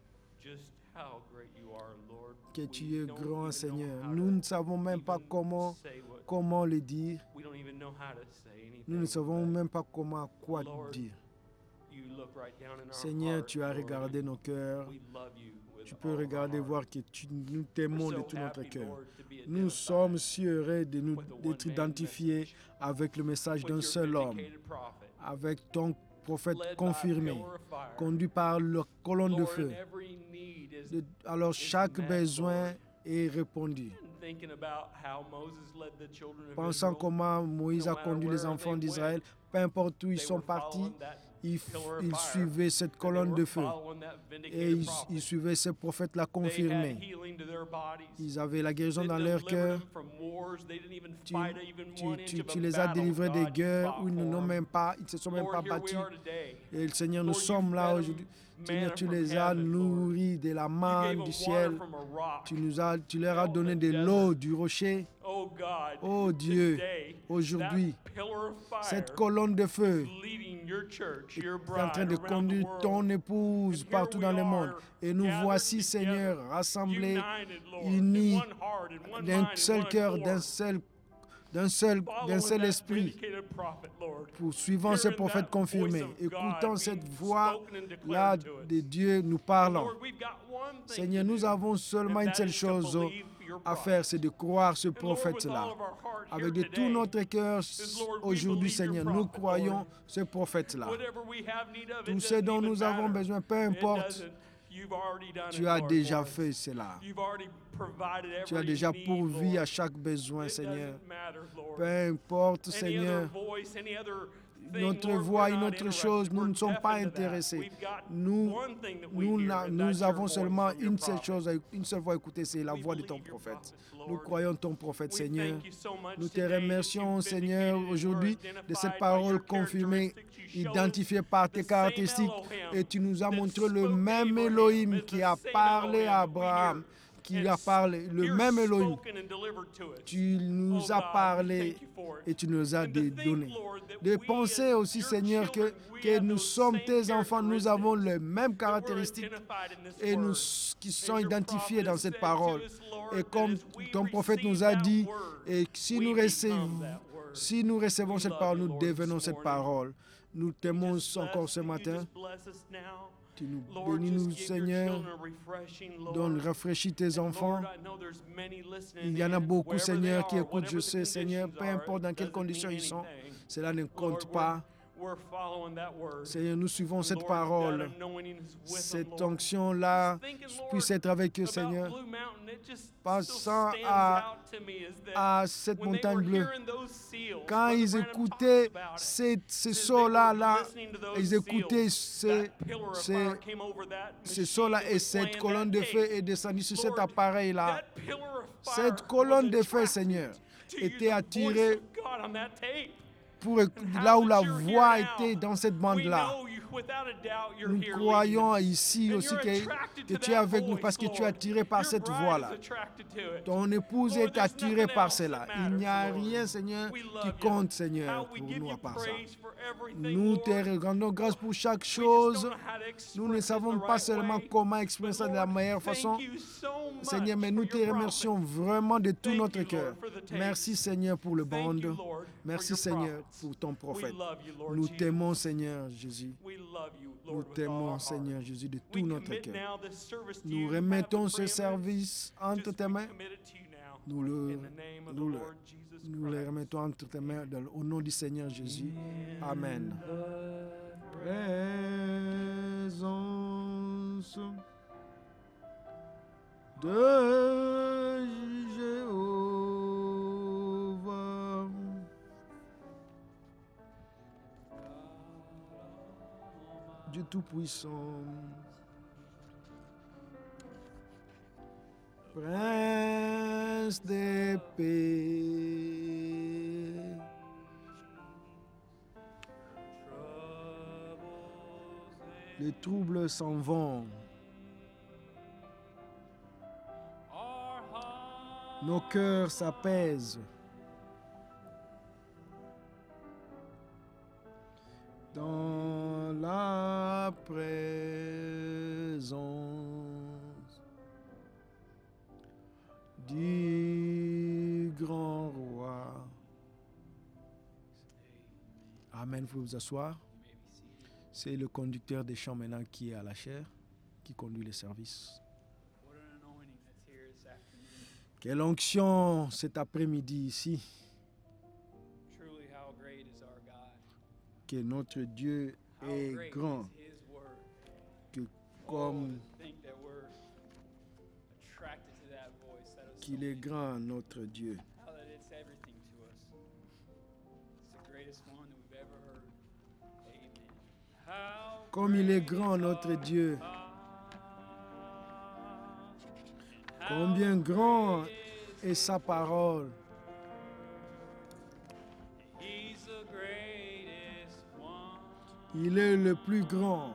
Que tu es grand, Seigneur. Nous ne savons même pas comment le dire. Nous ne savons même pas quoi dire. Seigneur, tu as regardé nos cœurs. Tu peux regarder, voir que nous t'aimons de tout notre cœur. Nous sommes si heureux d'être identifiés avec le message d'un seul homme, avec ton prophète confirmé, conduit par la colonne de feu. Alors chaque besoin est répondu. Pensant comment Moïse a conduit les enfants d'Israël, peu importe où ils sont partis, ils suivaient cette colonne de feu et ils suivaient ce prophète-là confirmé. Ils avaient la guérison dans leur cœur. Tu les as délivrés des guerres où ils ne se sont même pas battus. Et le Seigneur, nous sommes là aujourd'hui. Seigneur, tu les as nourris de la manne du ciel. Tu leur as donné de l'eau du rocher. Oh Dieu, aujourd'hui, cette colonne de feu est en train de conduire ton épouse partout dans le monde. Et nous voici, Seigneur, rassemblés, unis d'un seul cœur, d'un seul esprit, poursuivant ce prophète confirmé, écoutant cette voix-là de Dieu nous parlant. Seigneur, nous avons seulement une seule chose à faire, c'est de croire ce prophète-là. Avec de tout notre cœur, aujourd'hui, Seigneur, nous croyons ce prophète-là. Tout ce dont nous avons besoin, peu importe, tu as déjà fait cela. Tu as déjà pourvu à chaque besoin, Seigneur. Peu importe, Seigneur, notre voix, une autre chose, nous ne sommes pas intéressés. Nous avons seulement une seule chose, une seule voix à écouter, c'est la voix de ton prophète. Nous croyons ton prophète, Seigneur. Nous te remercions, Seigneur, aujourd'hui de cette parole confirmée, identifiée par tes caractéristiques. Et tu nous as montré le même Elohim qui a parlé à Abraham, qui a parlé, le même Elohim. Tu nous as parlé et tu nous as donné. De penser aussi, Seigneur, que nous sommes tes enfants, nous avons les mêmes caractéristiques et nous qui sont identifiés dans cette parole. Et comme ton prophète nous a dit, et si nous recevons cette parole, nous devenons cette parole. Nous t'aimons encore ce matin. Tu nous bénis, nous, Seigneur. Donne, rafraîchis tes enfants. Il y en a beaucoup, Seigneur, qui écoutent, je sais, Seigneur, peu importe dans quelles conditions ils sont, cela ne compte pas. Seigneur, nous suivons cette parole. Cette onction-là puisse être avec eux, Seigneur. Passant à cette montagne bleue. Quand ils écoutaient ces sons-là, ils écoutaient ces sons-là et cette colonne de feu est descendue sur cet appareil-là. Cette colonne de feu, Seigneur, était attirée pour là où la voix était dans cette bande-là. Nous croyons ici aussi que tu es avec nous parce que tu es attiré par cette voix-là. Ton épouse est attirée par cela. Il n'y a rien, Seigneur, qui compte, Seigneur, pour nous à part ça. Nous te rendons grâce pour chaque chose. Nous ne savons pas seulement comment exprimer ça de la meilleure façon, Seigneur, mais nous te remercions vraiment de tout notre cœur. Merci, Seigneur, pour le bande. Merci Seigneur pour ton prophète. Nous t'aimons Seigneur Jésus. Nous t'aimons Seigneur Jésus de tout notre cœur. Nous remettons ce service entre tes mains. Nous le remettons entre tes mains au nom du Seigneur Jésus. Amen. Présence de Jéhovah. Dieu Tout-Puissant. Prince des paix. Les troubles s'en vont. Nos cœurs s'apaisent. Dans la présence du grand roi. Amen. Vous pouvez vous asseoir. C'est le conducteur des chants maintenant qui est à la chaire, qui conduit les services. Quelle onction cet après-midi ici. Que notre Dieu est grand. Que comme qu'il est grand, notre Dieu. Comme il est grand, notre Dieu. Combien grand est sa parole. Il est le plus grand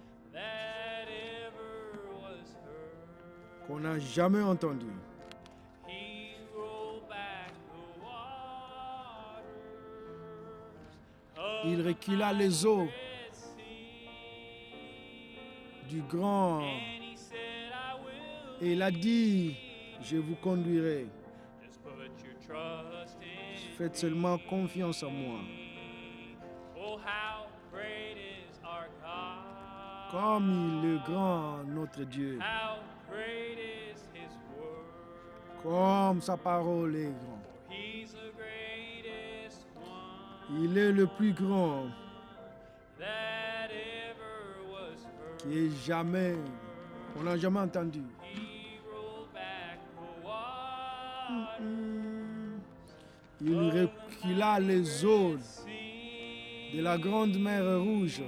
qu'on n'a jamais entendu. Il recula les eaux du grand et il a dit, je vous conduirai. Faites seulement confiance en moi. Comme il est grand, notre Dieu. Comme sa parole est grande. Il est le plus grand qui est jamais, on n'a jamais entendu. Il recula les eaux de la grande mer Rouge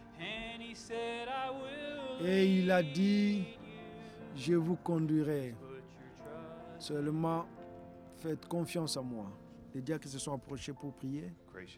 et il a dit, je vous conduirai. Seulement, faites confiance en moi. Les diacres se sont approchés pour prier.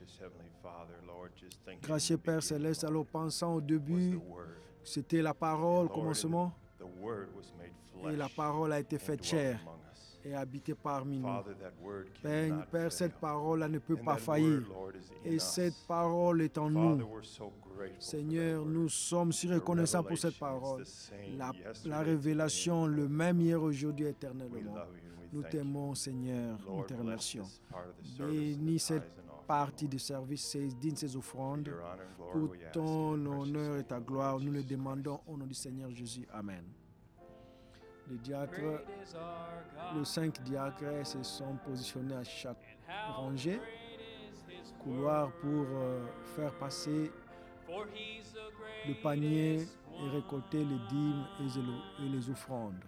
Gracieux Père Céleste, alors pensant au début, c'était la parole au commencement, et la parole a été faite chair et habité parmi nous. Père, cette parole ne peut pas faillir. Et cette parole est en nous. Seigneur, nous sommes si reconnaissants pour cette parole. La révélation, le même hier, aujourd'hui, éternellement. Nous t'aimons, Seigneur. Nous te remercions. Bénis cette partie du service, digne ces offrandes. Pour ton honneur et ta gloire, nous le demandons au nom du Seigneur Jésus. Amen. Les diacres, les 5 diacres se sont positionnés à chaque rangée, couloir pour faire passer le panier et récolter les dîmes et les offrandes.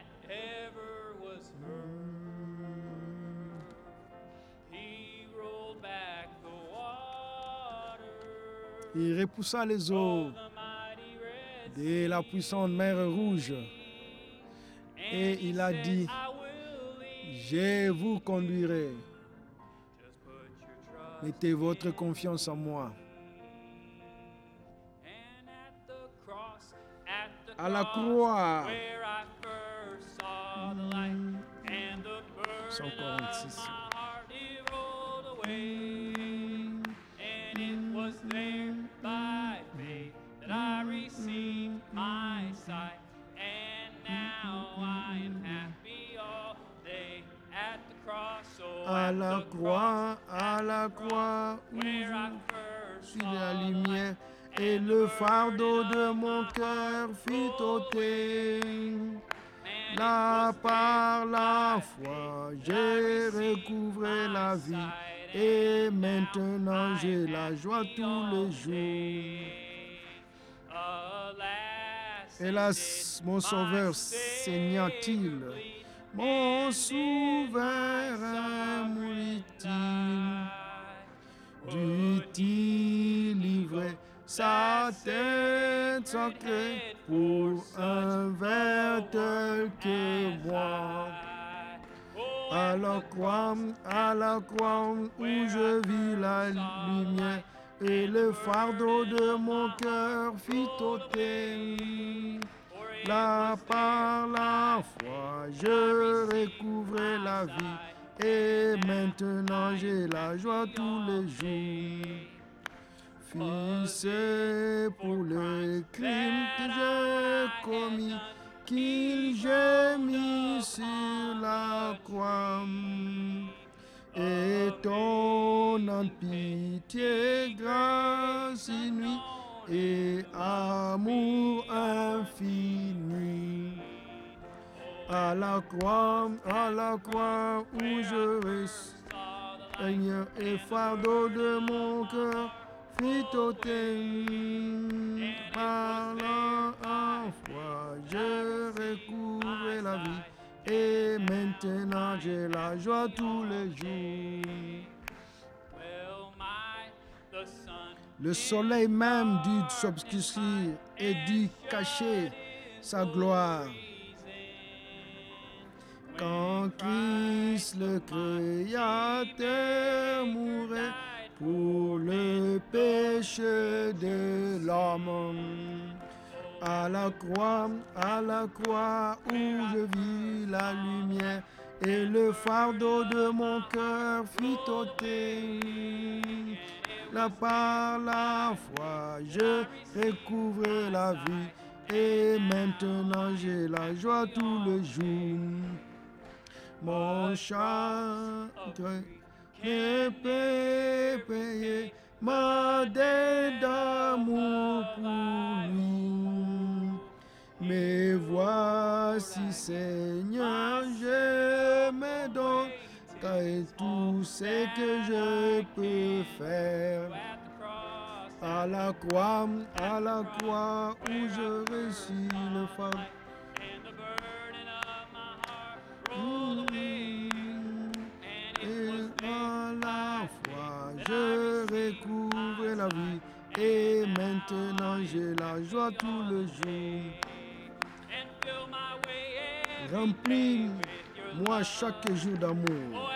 Il repoussa les eaux de la puissante mer Rouge. Et il a dit, je vous conduirai. Mettez votre confiance en moi. À la croix, 146. À la croix, la lumière, et le fardeau de mon cœur fit ôter. Là par la foi, j'ai recouvré la vie, et maintenant j'ai la joie tous les jours. Hélas, mon sauveur saignant-il, mon souverain mourit-il, dut-il livrer sa tête sacrée pour un ver tel que moi? À la croix où je vis la lumière, et le fardeau de mon cœur fit ôter. Là par la foi, je recouvrais la vie, et maintenant j'ai la joie tous les jours. Fils, c'est pour le crime que j'ai commis qu'il gémit sur la croix. Étonnante pitié, grâce inouïe et amour infini. À la croix où je règne, et fardeau de mon cœur fit ôter. Par la foi, je recouvrais la vie, et maintenant j'ai la joie tous les jours. Le soleil même dut s'obscurcir et dut cacher sa gloire. Quand Christ le Créateur mourait pour le péché de l'homme. À la croix où je vis la lumière, et le fardeau de mon cœur fit ôter. Là par la foi, je recouvrais la vie, et maintenant j'ai la joie tous les jours. Mon chagrin n'est pas payé, ma dette d'amour pour lui. Mais voici, Seigneur, je me donne, car tout ce que je peux faire. À la croix où je reçus le fardeau. Et à la foi, je recouvre la vie, et maintenant j'ai la joie tous les jours. Remplis-moi chaque jour d'amour.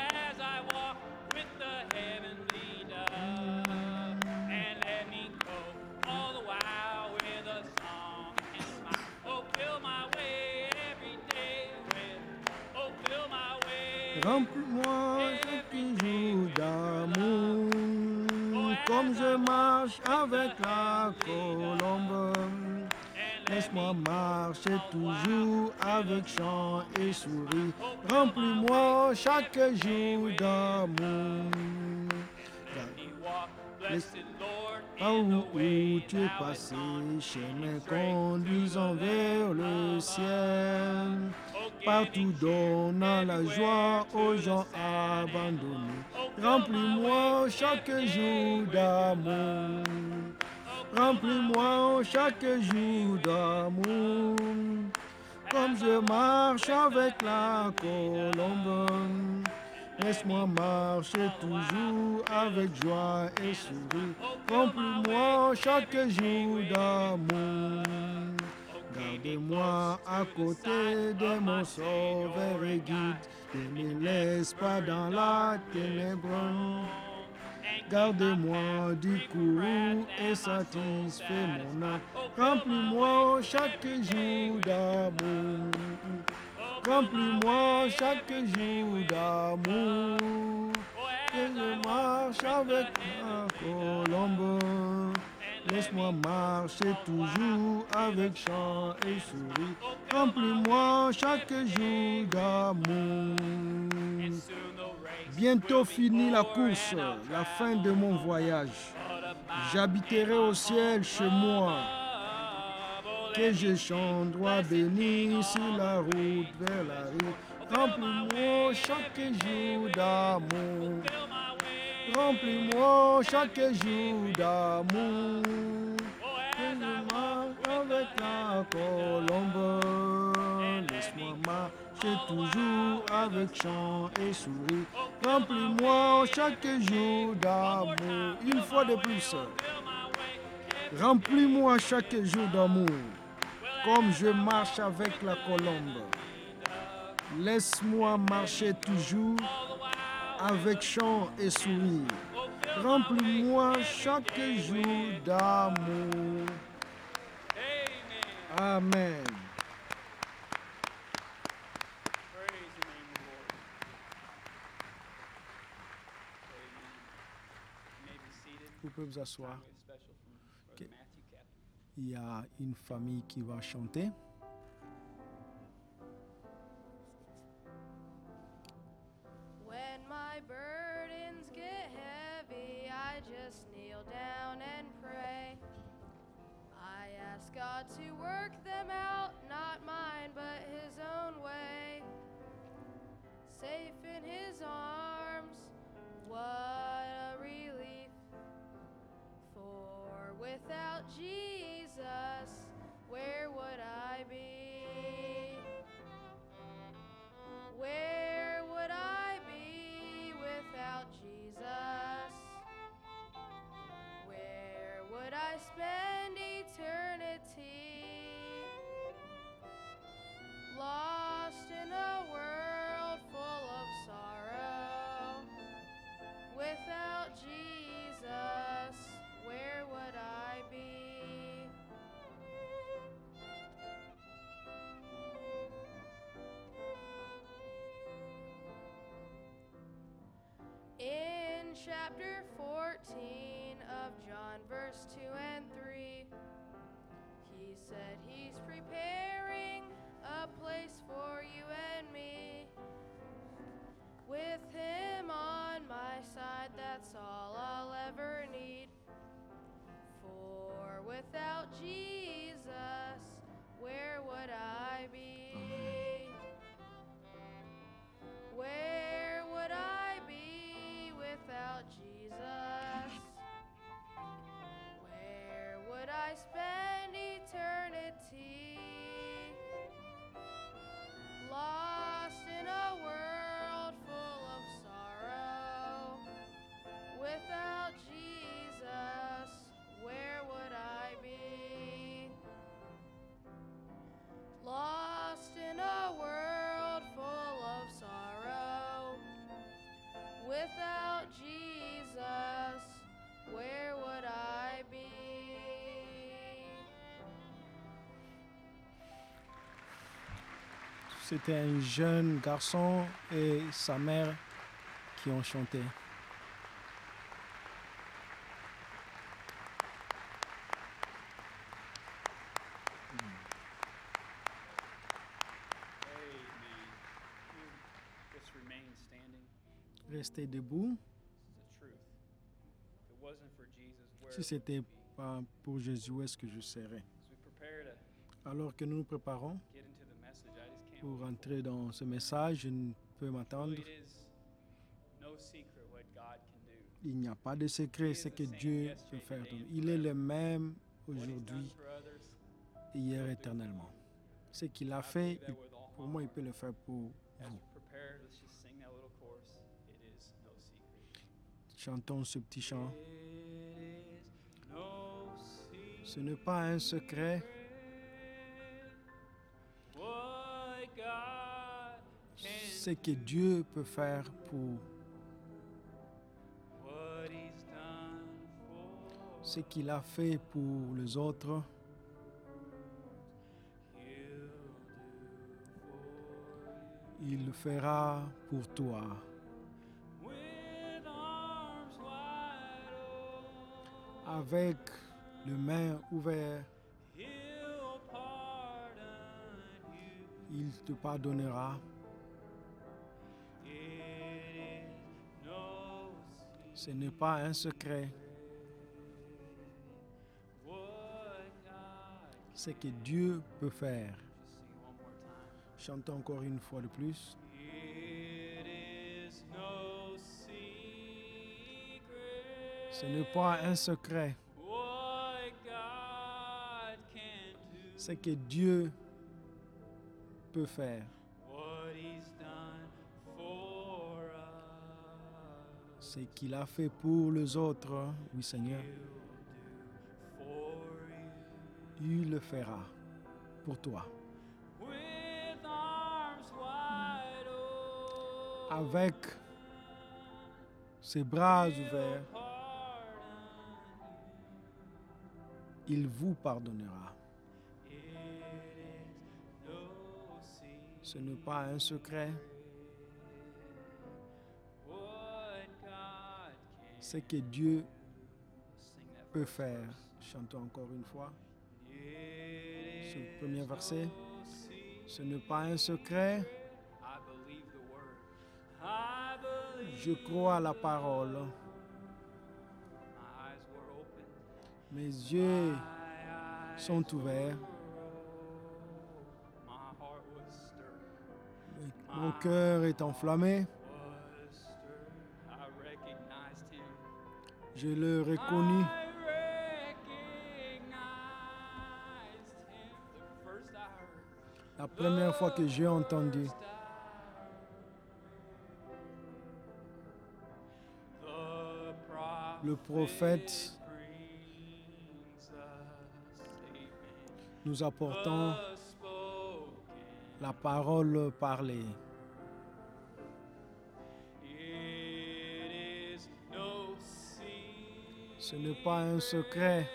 Remplis-moi chaque jour d'amour, comme je marche avec la colombe. Laisse-moi marcher toujours avec chant et sourire. Remplis-moi chaque jour d'amour. Où tu es passé, chemin conduisant vers le ciel. Partout donnant la joie aux gens abandonnés. Remplis-moi chaque jour d'amour. Remplis-moi chaque jour d'amour. Comme je marche avec la colombe. Laisse-moi marcher toujours avec joie et sourire. Remplis-moi chaque jour d'amour. Garde-moi à côté de mon sauveur et guide. Ne me laisse pas dans la ténèbre. Garde-moi du courroux et satisfais mon âme. Remplis-moi chaque jour d'amour. Remplis-moi chaque jour d'amour. Que je marche avec la colombe. Laisse-moi marcher toujours avec chant et sourire. Remplis-moi chaque jour d'amour. Bientôt fini la course, la fin de mon voyage. J'habiterai au ciel chez moi. Que je chante, roi béni sur la route vers la rive. Remplis-moi chaque jour d'amour. Remplis-moi chaque jour d'amour. Fais-moi avec la colombe. Laisse-moi marcher toujours avec chant et sourire. Remplis-moi chaque jour d'amour. Une fois de plus. Remplis-moi chaque jour d'amour. Comme je marche avec la colombe. Laisse-moi marcher toujours avec chant et sourire. Remplis-moi chaque jour d'amour. Amen. Praise the name of the Lord. You may be seated. Vous pouvez vous asseoir. Time with special from Brother Okay. Matthew Captain. Il y a une famille qui va chanter. When my burdens get heavy, I just kneel down and pray. I ask God to work them out, not mine, but His own way. Safe in His arms, what a relief. For without Jesus, where would I be? Where would I be without Jesus? Where would I spend eternity? Lost in a world full of sorrow. Without Jesus, where would I be? In chapter 14 of John, verse 2 and 3, He said He's preparing a place for you and me. With Him on my side, that's all I'll ever need. For without Jesus, where would I be? Where would I be without Jesus? Where would I spend eternity? Lost in a world full of sorrow. Without Jesus, where would I be? Lost in a world full of sorrow. Without Jesus, where would I be? C'était un jeune garçon et sa mère qui ont chanté. Amen. You just remain standing. Restez debout. This is the truth. If it wasn't for Jesus, where Si would c'était we be? pas pour Jésus, où est-ce que je serais? As we prepare to Alors que nous nous préparons get into the message, I just can't pour wait. entrer dans ce message, je ne peux m'attendre. Really, it is no secret what God can do. Il n'y a pas de secret, c'est que Dieu peut faire tout. Il est le même What He's done aujourd'hui, for others, hier, éternellement. Ce qu'il a I fait, believe that with all pour my moi, il heart. peut le faire pour As vous. we prepare, let's just sing that little chorus. It is no secret. Chantons ce petit chant. It is no secret. Ce n'est pas un secret, What God can ce que Dieu peut faire pour what He's done for ce qu'il a fait pour les autres. He'll do for Il le fera pour toi. you. With arms wide open, Avec les mains ouvertes, He'll pardon you. il te pardonnera. It is no Ce n'est pas un secret. ce que Dieu peut faire. Just sing it one more time. Chantons encore une fois de plus. It is no secret Ce n'est pas un secret. what God can do, Ce que Dieu peut faire. what He's done for us. Ce qu'il a fait pour les autres, oui Seigneur, He'll do for you. il le fera pour toi. With arms wide open, Avec ses bras ouverts, pardon il vous pardonnera. you. It is no secret Ce n'est pas un secret. what God can Ce que Dieu sing that peut verse faire. first. Chantons encore une fois. It Ce is premier verset. no secret. Ce n'est pas un secret. I believe the word. I believe Je crois à la parole. my eyes were open. Mes yeux My eyes sont ouverts. my heart was stirred. Mon cœur est enflammé. Was stirred. I recognized him. Je le reconnus. I recognized him the first I heard. La première fois que j'ai entendu. First the prophet Le prophète brings us saving, nous apportant the spoken. la parole parlée. It is no secret Ce n'est pas un secret.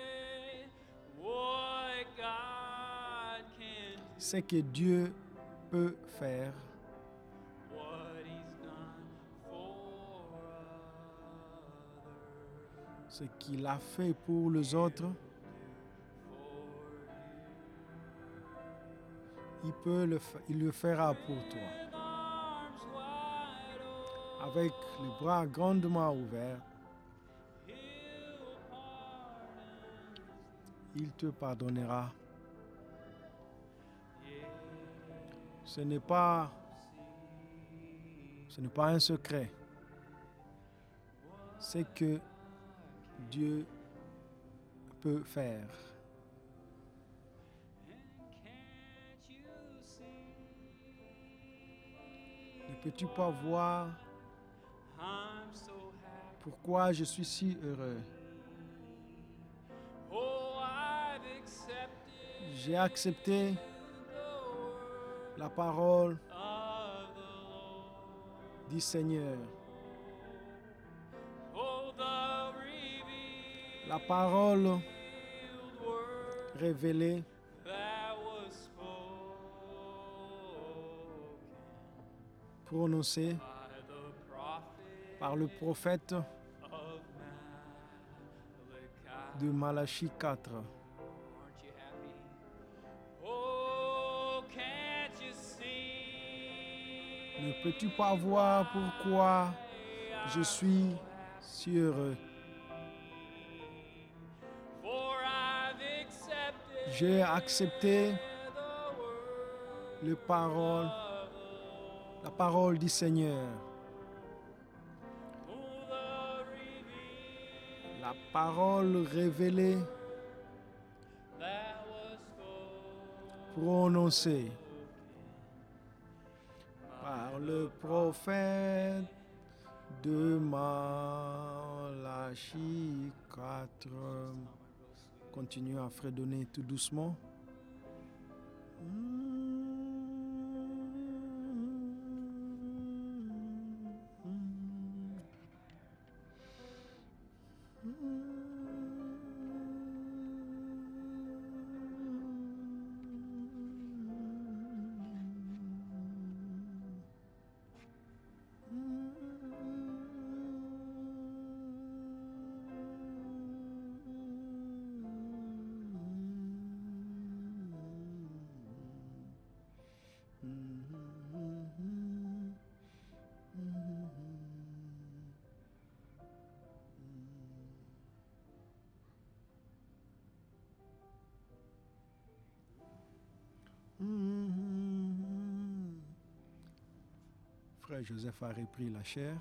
what God can do, Ce que Dieu peut faire. what He's done for others, Ce qu'il a fait pour les autres, for you. il le fera pour toi. With arms wide open, Avec les bras grandement ouverts, He'll pardon. il te pardonnera. Yeah. Ce n'est pas un secret. C'est que Dieu peut faire. Can't you see? Ne peux-tu pas voir I'm so happy. pourquoi je suis si heureux? Oh, I've accepted J'ai accepté the word la parole of the Lord. du Seigneur. Oh, the revealed La parole word révélée that was spoken prononcée by the prophet par le prophète of Malachi. de Malachie 4. Aren't you happy? Oh, can't you see? Ne peux-tu pas voir pourquoi je suis si heureux? For I've accepted J'ai accepté the word les paroles, of the la parole du Seigneur, Oh, the revealed la parole révélée, that was spoken prononcée par le prophète de Malachie 4. Continue à fredonner tout doucement. Frère Joseph a repris la chair.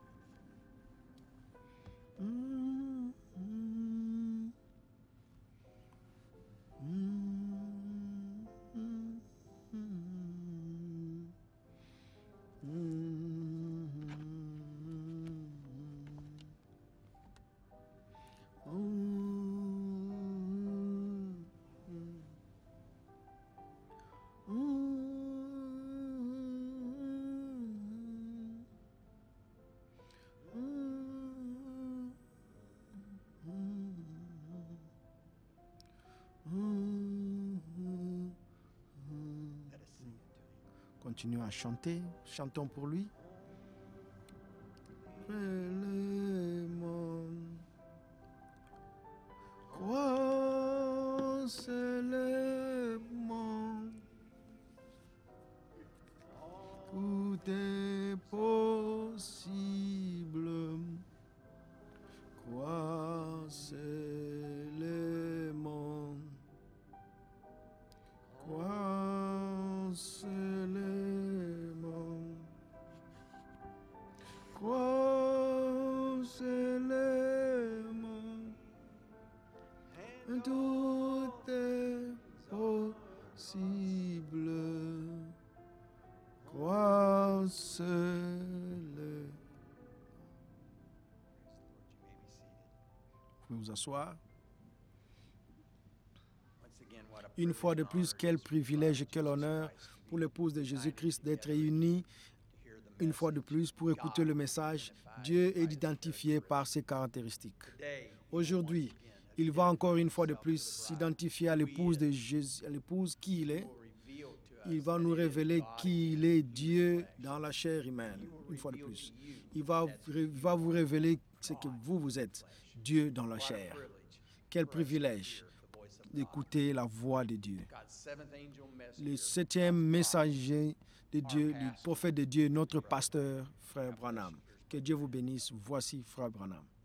Continuons à chanter, chantons pour lui. Crois seulement, tout est possible. Crois seulement, crois seulement, crois seulement, tout est possible. Crois seulement. Vous pouvez vous asseoir. Une fois de plus, quel privilège et quel honneur pour l'épouse de Jésus-Christ d'être réunie une fois de plus pour écouter le message. Dieu est identifié par ses caractéristiques. Aujourd'hui, il va encore une fois de plus s'identifier à l'épouse de Jésus, à l'épouse qui il est. Il va nous révéler qui il est, Dieu dans la chair humaine, une fois de plus. Il va vous révéler ce que vous êtes, Dieu dans la chair. Quel privilège d'écouter la voix de Dieu. Le 7e messager de Dieu, le prophète de Dieu, notre pasteur, Frère Branham. Que Dieu vous bénisse. Voici Frère Branham.